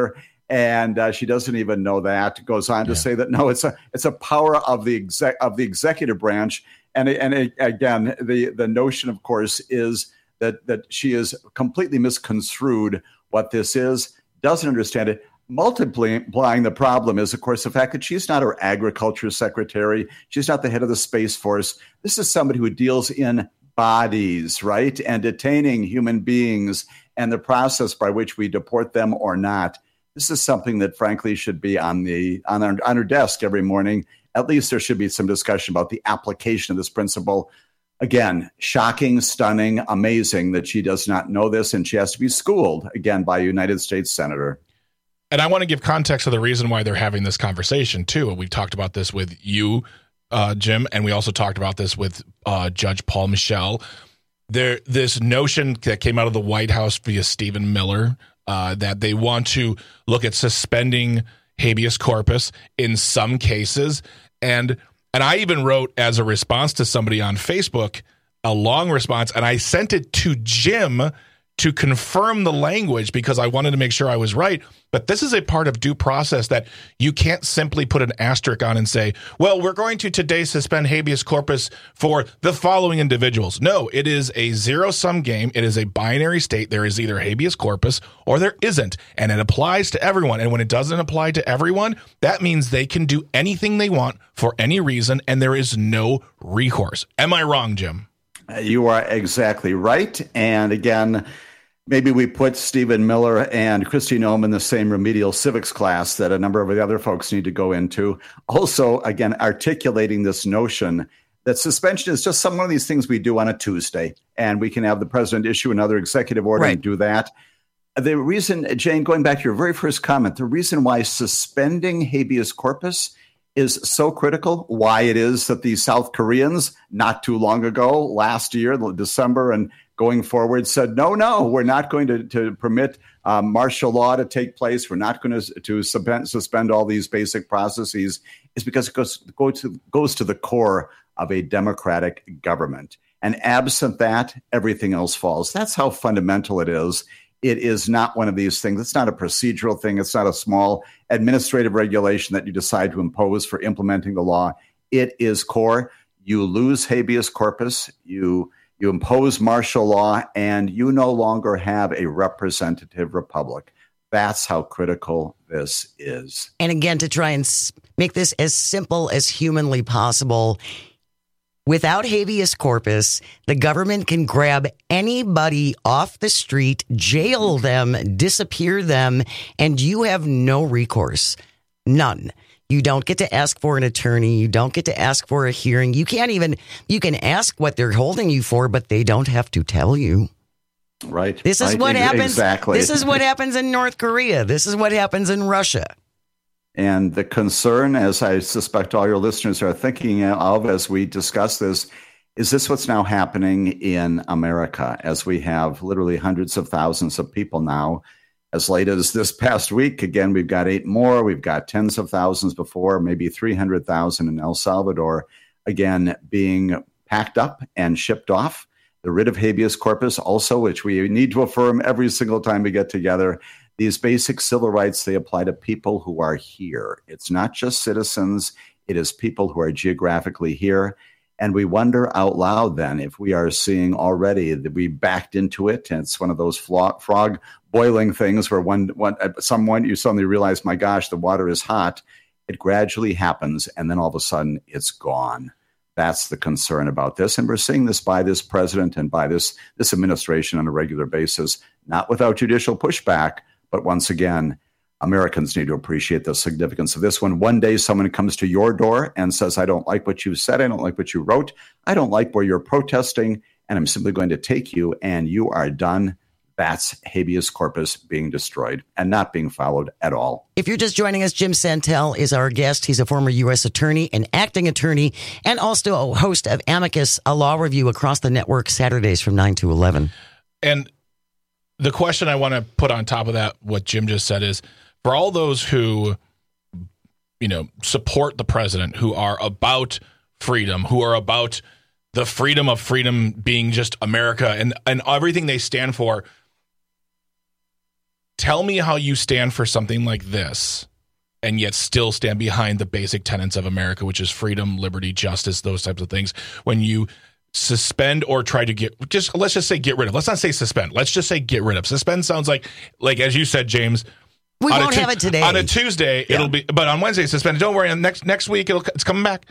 Speaker 2: And she doesn't even know that. Goes on to say that, no, it's a power of the executive branch. And again, the notion, of course, is that she is completely misconstrued what this is, doesn't understand it. Multiplying the problem is, of course, the fact that she's not our agriculture secretary. She's not the head of the Space Force. This is somebody who deals in bodies, right? And detaining human beings and the process by which we deport them or not. This is something that, frankly, should be on her desk every morning. At least there should be some discussion about the application of this principle. Again, shocking, stunning, amazing that she does not know this, and she has to be schooled, again, by a United States senator.
Speaker 20: And I want to give context to the reason why they're having this conversation, too. We've talked about this with you, Jim, and we also talked about this with Judge Paul Michel. This notion that came out of the White House via Stephen Miller, that they want to look at suspending habeas corpus in some cases. And I even wrote, as a response to somebody on Facebook, a long response, and I sent it to Jim to confirm the language because I wanted to make sure I was right. But this is a part of due process that you can't simply put an asterisk on and say, well, we're going to today suspend habeas corpus for the following individuals. No, it is a zero-sum game. It is a binary state. There is either habeas corpus or there isn't, and it applies to everyone. And when it doesn't apply to everyone, that means they can do anything they want for any reason, and there is no recourse. Am I wrong, Jim?
Speaker 2: You are exactly right. And again, maybe we put Stephen Miller and Kristi Noem in the same remedial civics class that a number of the other folks need to go into. Also, again, articulating this notion that suspension is just one of these things we do on a Tuesday, and we can have the president issue another executive order and do that. The reason, Jane, going back to your very first comment, the reason why suspending habeas corpus is so critical, why it is that the South Koreans not too long ago, last year, December, and going forward said, no, we're not going to permit martial law to take place. We're not going to suspend all these basic processes, is because it goes to the core of a democratic government. And absent that, everything else falls. That's how fundamental it is. It is not one of these things. It's not a procedural thing. It's not a small administrative regulation that you decide to impose for implementing the law. It is core. You lose habeas corpus. You impose martial law, and you no longer have a representative republic. That's how critical this is.
Speaker 19: And again, to try and make this as simple as humanly possible, without habeas corpus, the government can grab anybody off the street, jail them, disappear them, and you have no recourse. None. You don't get to ask for an attorney. You don't get to ask for a hearing. You can ask what they're holding you for, but they don't have to tell you.
Speaker 2: Right.
Speaker 19: This is what happens.
Speaker 2: Exactly.
Speaker 19: This is what happens in North Korea. This is what happens in Russia.
Speaker 2: And the concern, as I suspect all your listeners are thinking of as we discuss this, is this what's now happening in America, as we have literally hundreds of thousands of people now. As late as this past week, again, we've got 8 more. We've got tens of thousands before, maybe 300,000 in El Salvador, again, being packed up and shipped off. The writ of habeas corpus also, which we need to affirm every single time we get together. These basic civil rights, they apply to people who are here. It's not just citizens. It is people who are geographically here. And we wonder out loud then if we are seeing already that we backed into it. And it's one of those frog boiling things where at some point you suddenly realize, my gosh, the water is hot. It gradually happens. And then all of a sudden it's gone. That's the concern about this. And we're seeing this by this president and by this administration on a regular basis, not without judicial pushback. But once again, Americans need to appreciate the significance of this. When one day someone comes to your door and says, I don't like what you said, I don't like what you wrote, I don't like where you're protesting, and I'm simply going to take you and you are done, that's habeas corpus being destroyed and not being followed at all.
Speaker 19: If you're just joining us, Jim Santel is our guest. He's a former U.S. attorney, an acting attorney, and also a host of Amicus, a law review across the network Saturdays from 9 to 11.
Speaker 20: And the question I want to put on top of that, what Jim just said, is for all those who, support the president, who are about freedom, who are about the freedom of freedom being just America and everything they stand for, tell me how you stand for something like this and yet still stand behind the basic tenets of America, which is freedom, liberty, justice, those types of things. When you suspend or try to let's just say get rid of. Let's not say suspend. Let's just say get rid of. Suspend sounds like as you said, James.
Speaker 19: We won't have it today.
Speaker 20: On a Tuesday, it'll be, but on Wednesday, suspended. Don't worry. Next week, it's coming back.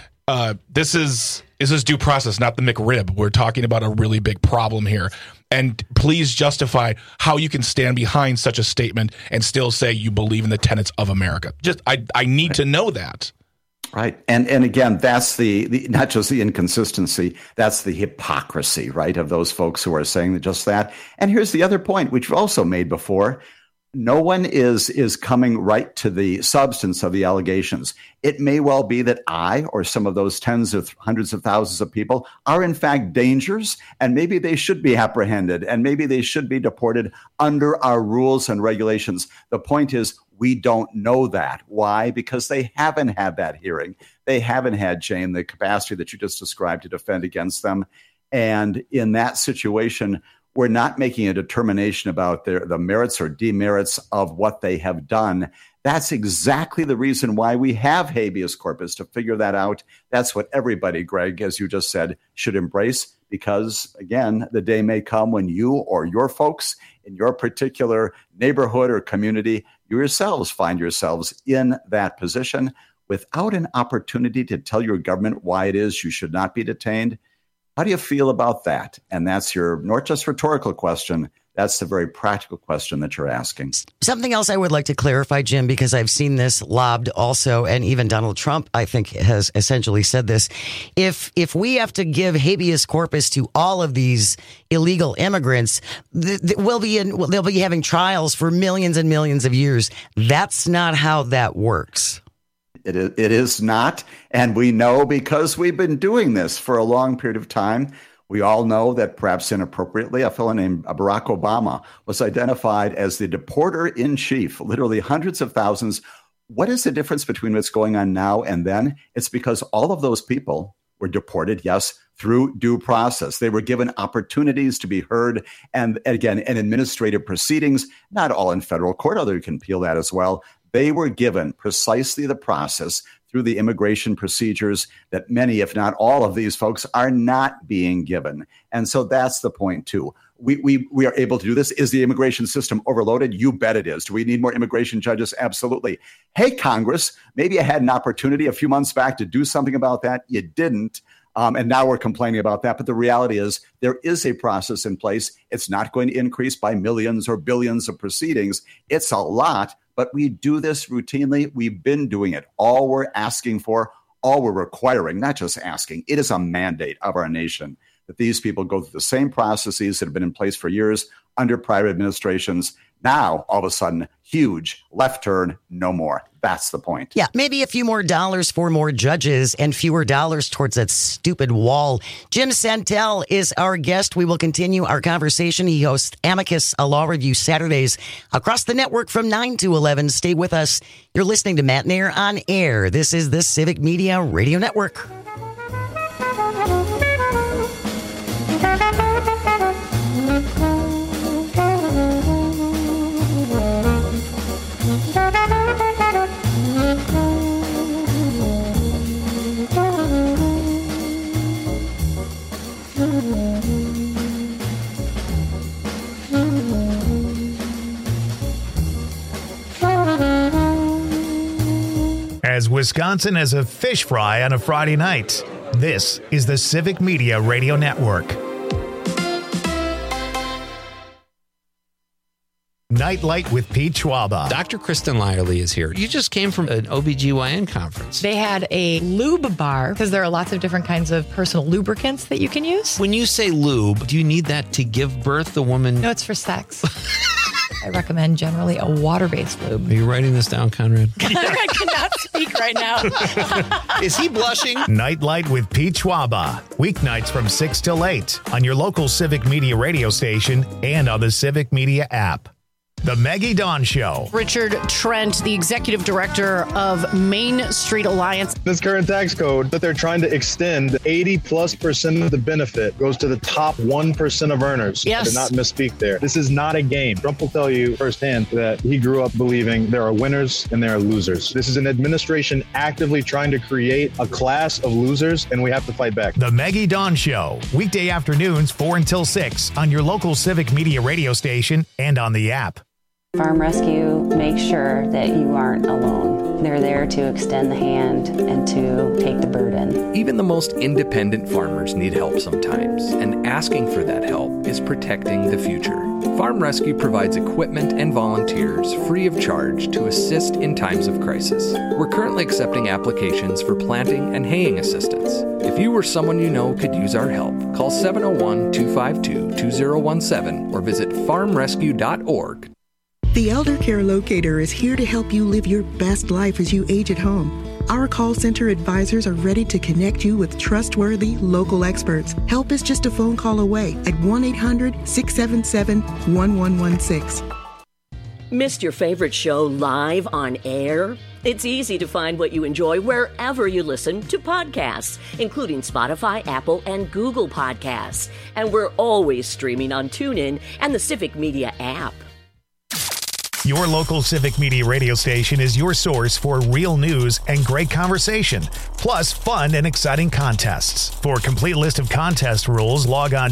Speaker 20: This is due process, not the McRib. We're talking about a really big problem here. And please justify how you can stand behind such a statement and still say you believe in the tenets of America. I need to know that.
Speaker 2: Right. And again, that's the not just the inconsistency, that's the hypocrisy, right, of those folks who are saying just that. And here's the other point, which we've also made before. No one is coming right to the substance of the allegations. It may well be that I or some of those tens of hundreds of thousands of people are in fact dangers, and maybe they should be apprehended, and maybe they should be deported under our rules and regulations. The point is, we don't know that. Why? Because they haven't had that hearing. They haven't had, Jane, the capacity that you just described to defend against them. And in that situation, we're not making a determination about the merits or demerits of what they have done. That's exactly the reason why we have habeas corpus, to figure that out. That's what everybody, Greg, as you just said, should embrace, because, again, the day may come when you or your folks in your particular neighborhood or community, you yourselves find yourselves in that position without an opportunity to tell your government why it is you should not be detained. How do you feel about that? And that's your not just rhetorical question. That's the very practical question that you're asking.
Speaker 19: Something else I would like to clarify, Jim, because I've seen this lobbed also, and even Donald Trump, I think, has essentially said this. If we have to give habeas corpus to all of these illegal immigrants, they'll be having trials for millions and millions of years. That's not how that works.
Speaker 2: It is not. And we know because we've been doing this for a long period of time. We all know that perhaps inappropriately, a fellow named Barack Obama was identified as the deporter in chief, literally hundreds of thousands. What is the difference between what's going on now and then? It's because all of those people were deported, yes, through due process. They were given opportunities to be heard. And again, in administrative proceedings, not all in federal court, although you can appeal that as well. They were given precisely the process through the immigration procedures that many, if not all of these folks are not being given. And so that's the point, too. We are able to do this. Is the immigration system overloaded? You bet it is. Do we need more immigration judges? Absolutely. Hey, Congress, maybe you had an opportunity a few months back to do something about that. You didn't. And now we're complaining about that. But the reality is there is a process in place. It's not going to increase by millions or billions of proceedings. It's a lot. But we do this routinely. We've been doing it. All we're asking for, all we're requiring, not just asking, it is a mandate of our nation that these people go through the same processes that have been in place for years under prior administrations. Now, all of a sudden, huge left turn, no more. That's the point.
Speaker 19: Yeah, maybe a few more dollars for more judges and fewer dollars towards that stupid wall. Jim Santel is our guest. We will continue our conversation. He hosts Amicus, a law review Saturdays across the network from 9 to 11. Stay with us. You're listening to Matt Nair on Air. This is the Civic Media Radio Network.
Speaker 1: As Wisconsin has a fish fry on a Friday night, this is the Civic Media Radio Network. Nightlight with Pete Schwaba.
Speaker 15: Dr. Kristen Lyerly is here. You just came from an OBGYN conference.
Speaker 4: They had a lube bar because there are lots of different kinds of personal lubricants that you can use.
Speaker 15: When you say lube, do you need that to give birth? The woman?
Speaker 4: No, it's for sex. I recommend generally a water-based lube.
Speaker 15: Are you writing this down, Conrad?
Speaker 4: I cannot speak right now.
Speaker 15: Is he blushing?
Speaker 1: Nightlight with Pete Schwaba. Weeknights from 6 till 8 on your local Civic Media radio station and on the Civic Media app. The Maggie Dawn Show.
Speaker 5: Richard Trent, the executive director of Main Street Alliance.
Speaker 6: This current tax code that they're trying to extend, 80+% of the benefit goes to the top 1% of earners.
Speaker 5: Yes.
Speaker 6: I did not misspeak there. This is not a game. Trump will tell you firsthand that he grew up believing there are winners and there are losers. This is an administration actively trying to create a class of losers, and we have to fight back.
Speaker 1: The Maggie Dawn Show. Weekday afternoons 4 until 6 on your local Civic Media radio station and on the app.
Speaker 21: Farm Rescue makes sure that you aren't alone. They're there to extend the hand and to take the burden.
Speaker 22: Even the most independent farmers need help sometimes, and asking for that help is protecting the future. Farm Rescue provides equipment and volunteers free of charge to assist in times of crisis. We're currently accepting applications for planting and haying assistance. If you or someone you know could use our help, call 701-252-2017 or visit farmrescue.org.
Speaker 23: The Elder Care Locator is here to help you live your best life as you age at home. Our call center advisors are ready to connect you with trustworthy local experts. Help is just a phone call away at 1-800-677-1116.
Speaker 24: Missed your favorite show live on air? It's easy to find what you enjoy wherever you listen to podcasts, including Spotify, Apple, and Google Podcasts. And we're always streaming on TuneIn and the Civic Media app.
Speaker 1: Your local Civic Media radio station is your source for real news and great conversation, plus fun and exciting contests. For a complete list of contest rules, log on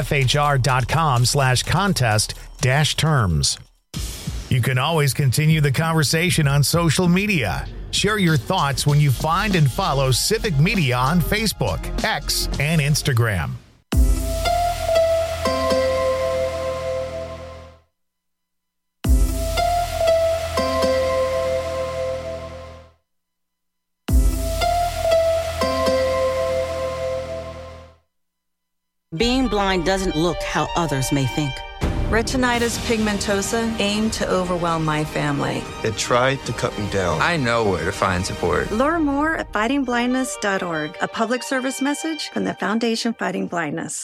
Speaker 1: wfhr.com/contest-terms. You can always continue the conversation on social media. Share your thoughts when you find and follow Civic Media on Facebook, X, and Instagram.
Speaker 25: Being blind doesn't look how others may think.
Speaker 26: Retinitis pigmentosa aimed to overwhelm my family.
Speaker 27: It tried to cut me down.
Speaker 30: I know where to find support.
Speaker 31: Learn more at fightingblindness.org, a public service message from the Foundation Fighting Blindness.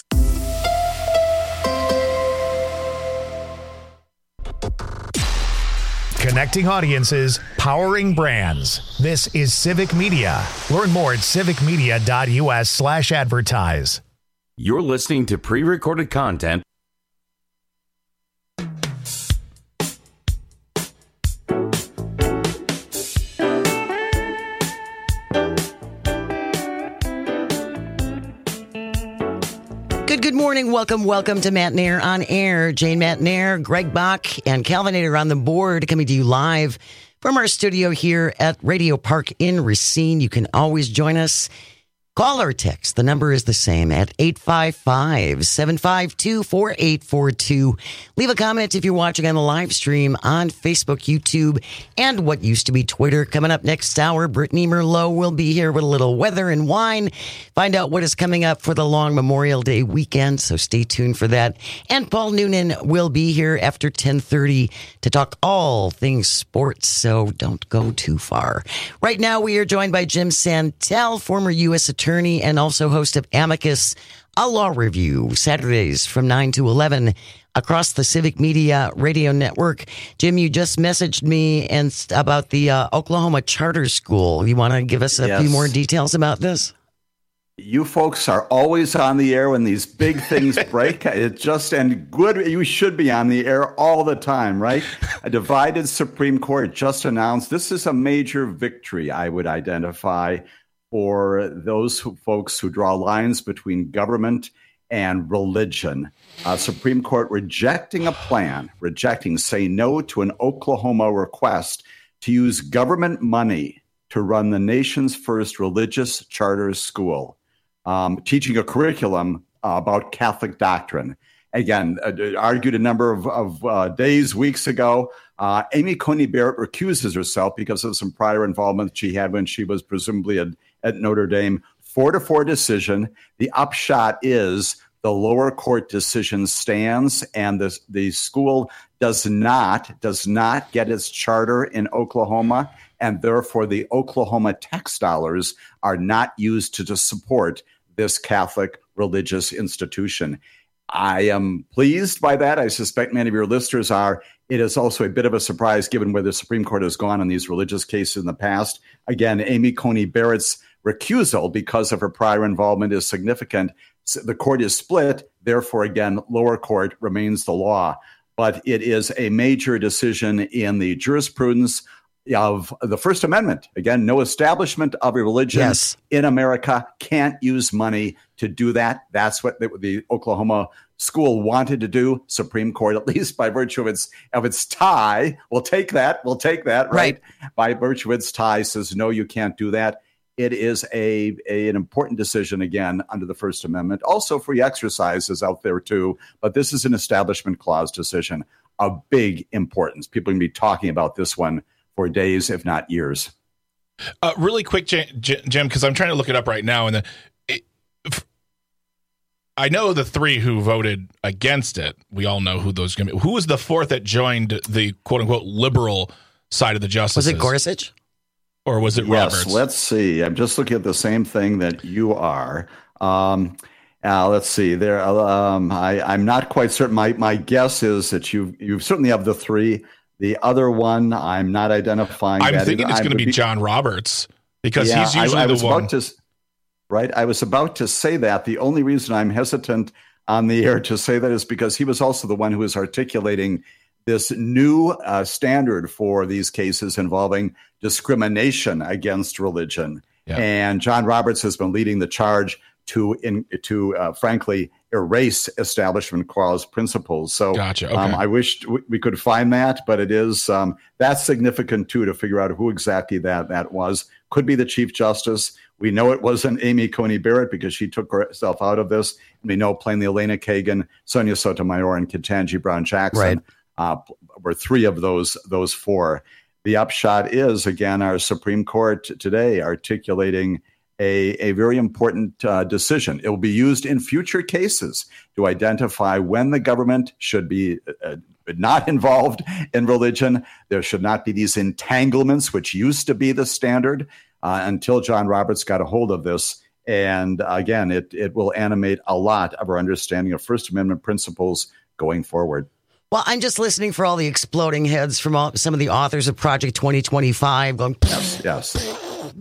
Speaker 1: Connecting audiences, powering brands. This is Civic Media. Learn more at civicmedia.us/advertise.
Speaker 18: You're listening to pre-recorded content.
Speaker 19: Good morning. Welcome to Matt Nair on Air. Jane Matt Nair, Greg Bach, and Calvinator on the board, coming to you live from our studio here at Radio Park in Racine. You can always join us. Call or text. The number is the same at 855-752-4842. Leave a comment if you're watching on the live stream on Facebook, YouTube, and what used to be Twitter. Coming up next hour, Brittany Merlot will be here with a little weather and wine. Find out what is coming up for the long Memorial Day weekend, so stay tuned for that. And Paul Noonan will be here after 10:30 to talk all things sports, so don't go too far. Right now, we are joined by Jim Santel, former U.S. Attorney and also host of Amicus, a law review, Saturdays from 9 to 11 across the Civic Media Radio Network. Jim, you just messaged me about the Oklahoma Charter School. You want to give us a few more details about this?
Speaker 2: You folks are always on the air when these big things break. It's just and good. You should be on the air all the time, right? A divided Supreme Court just announced this is a major victory, I would identify, for those folks who draw lines between government and religion. Supreme Court rejecting, saying no to an Oklahoma request to use government money to run the nation's first religious charter school, teaching a curriculum about Catholic doctrine. Again, argued a number of days, weeks ago. Amy Coney Barrett recuses herself because of some prior involvement she had when she was presumably at Notre Dame. 4-4 decision. The upshot is the lower court decision stands, and the school does not get its charter in Oklahoma, and therefore the Oklahoma tax dollars are not used to support this Catholic religious institution. I am pleased by that. I suspect many of your listeners are. It is also a bit of a surprise given where the Supreme Court has gone on these religious cases in the past. Again, Amy Coney Barrett's recusal because of her prior involvement is significant. The court is split. Therefore, again, lower court remains the law. But it is a major decision in the jurisprudence of the First Amendment. Again, no establishment of a religion in America can't use money to do that. That's what the Oklahoma school wanted to do. Supreme Court, at least by virtue of its tie, we'll take that, right? By virtue of its tie, says, no, you can't do that. It is an important decision, again, under the First Amendment. Also, free exercise is out there, too. But this is an Establishment Clause decision of big importance. People can be talking about this one for days, if not years.
Speaker 20: Really quick, Jim, because I'm trying to look it up right now. And I know the three who voted against it. We all know who those going to be. Who was the fourth that joined the quote-unquote liberal side of the justices?
Speaker 19: Was it Gorsuch?
Speaker 20: Or was it Roberts?
Speaker 2: Yes, let's see. I'm just looking at the same thing that you are. Let's see. There, I'm not quite certain. My guess is that you certainly have the three. The other one, I'm not identifying.
Speaker 20: I'm thinking it's going to be John Roberts because he's usually the one.
Speaker 2: I was about to say that. The only reason I'm hesitant on the air to say that is because he was also the one who was articulating this new standard for these cases involving discrimination against religion. Yeah. And John Roberts has been leading the charge to frankly, erase Establishment Clause principles. So
Speaker 20: gotcha. Okay.
Speaker 2: I wish we could find that, but it is that's significant, too, to figure out who exactly that was. Could be the Chief Justice. We know it wasn't Amy Coney Barrett because she took herself out of this. And we know plainly Elena Kagan, Sonia Sotomayor, and Ketanji Brown Jackson were three of those four. The upshot is, again, our Supreme Court today articulating a very important decision. It will be used in future cases to identify when the government should be not involved in religion. There should not be these entanglements, which used to be the standard until John Roberts got a hold of this. And again, it will animate a lot of our understanding of First Amendment principles going forward.
Speaker 19: Well, I'm just listening for all the exploding heads from some of the authors of Project 2025 going,
Speaker 2: yes.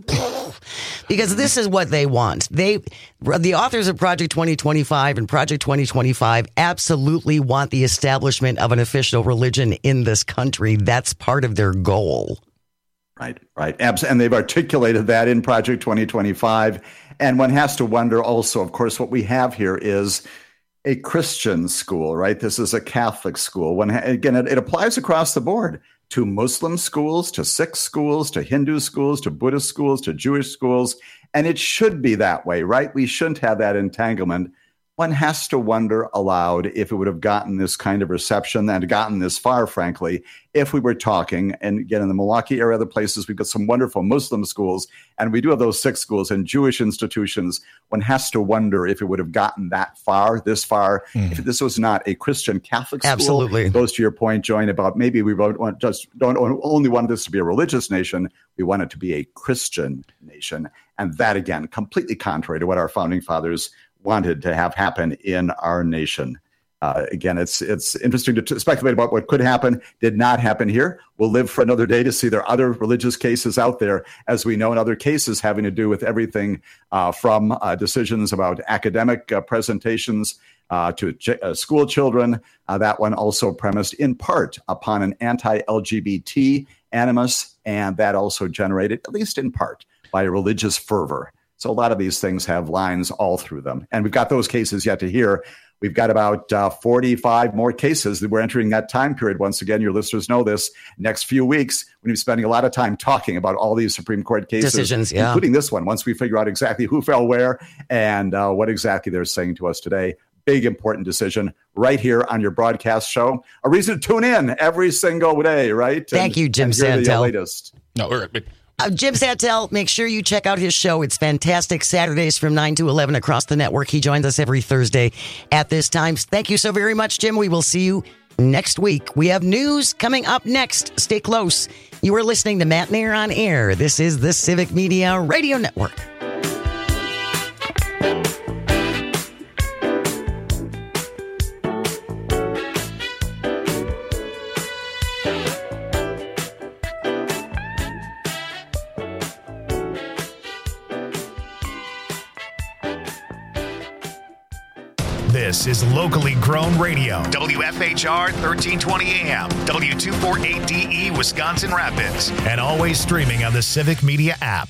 Speaker 19: Because this is what they want. The authors of Project 2025 and Project 2025 absolutely want the establishment of an official religion in this country. That's part of their goal.
Speaker 2: Right. And they've articulated that in Project 2025. And one has to wonder also, of course, what we have here is a Christian school, right? This is a Catholic school. It applies across the board to Muslim schools, to Sikh schools, to Hindu schools, to Buddhist schools, to Jewish schools. And it should be that way, right? We shouldn't have that entanglement. One has to wonder aloud if it would have gotten this kind of reception and gotten this far, frankly, if we were talking. And again, in the Milwaukee area, other places, we've got some wonderful Muslim schools, and we do have those Sikh schools and Jewish institutions. One has to wonder if it would have gotten this far, if this was not a Christian Catholic school.
Speaker 19: Absolutely.
Speaker 2: It goes to your point, Join, about maybe we don't only want this to be a religious nation, we want it to be a Christian nation. And that, again, completely contrary to what our founding fathers wanted to have happen in our nation. Again, it's interesting to speculate about what could happen, did not happen here. We'll live for another day to see there are other religious cases out there, as we know, in other cases having to do with everything from decisions about academic presentations to school children. That one also premised in part upon an anti-LGBT animus, and that also generated, at least in part, by a religious fervor. So a lot of these things have lines all through them. And we've got those cases yet to hear. We've got about 45 more cases. We're entering that time period. Once again, your listeners know this. Next few weeks, we're going to be spending a lot of time talking about all these Supreme Court cases,
Speaker 19: decisions,
Speaker 2: including this one, once we figure out exactly who fell where and what exactly they're saying to us today. Big, important decision right here on your broadcast show. A reason to tune in every single day, right?
Speaker 19: Thank you, Jim Santel.
Speaker 2: The latest.
Speaker 20: No, we're
Speaker 19: Jim Santel, make sure you check out his show. It's fantastic. Saturdays from 9 to 11 across the network. He joins us every Thursday at this time. Thank you so very much, Jim. We will see you next week. We have news coming up next. Stay close. You are listening to Matt Nair on Air. This is the Civic Media Radio Network.
Speaker 1: This is locally grown radio. WFHR 1320 AM, W248DE Wisconsin Rapids, and always streaming on the Civic Media app.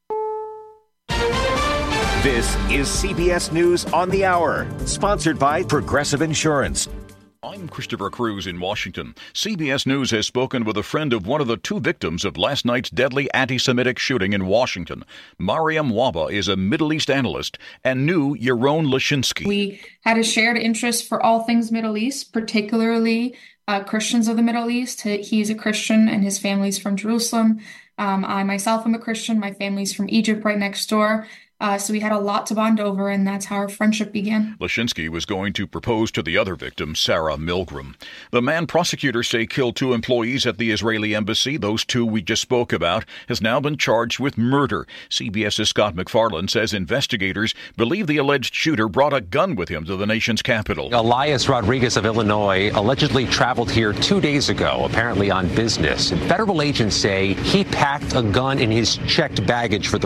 Speaker 3: This is CBS News on the Hour, sponsored by Progressive Insurance.
Speaker 7: I'm Christopher Cruz in Washington. CBS News has spoken with a friend of one of the two victims of last night's deadly anti-Semitic shooting in Washington. Mariam Waba is a Middle East analyst and knew Yaron Lashinsky.
Speaker 8: We had a shared interest for all things Middle East, particularly Christians of the Middle East. He's a Christian and his family's from Jerusalem. I myself am a Christian. My family's from Egypt right next door. So we had a lot to bond over, and that's how our friendship began.
Speaker 7: Lashinsky was going to propose to the other victim, Sarah Milgram. The man prosecutors say killed two employees at the Israeli embassy, those two we just spoke about, has now been charged with murder. CBS's Scott McFarland says investigators believe the alleged shooter brought a gun with him to the nation's capital.
Speaker 9: Elias Rodriguez of Illinois allegedly traveled here 2 days ago, apparently on business. And federal agents say he packed a gun in his checked baggage for the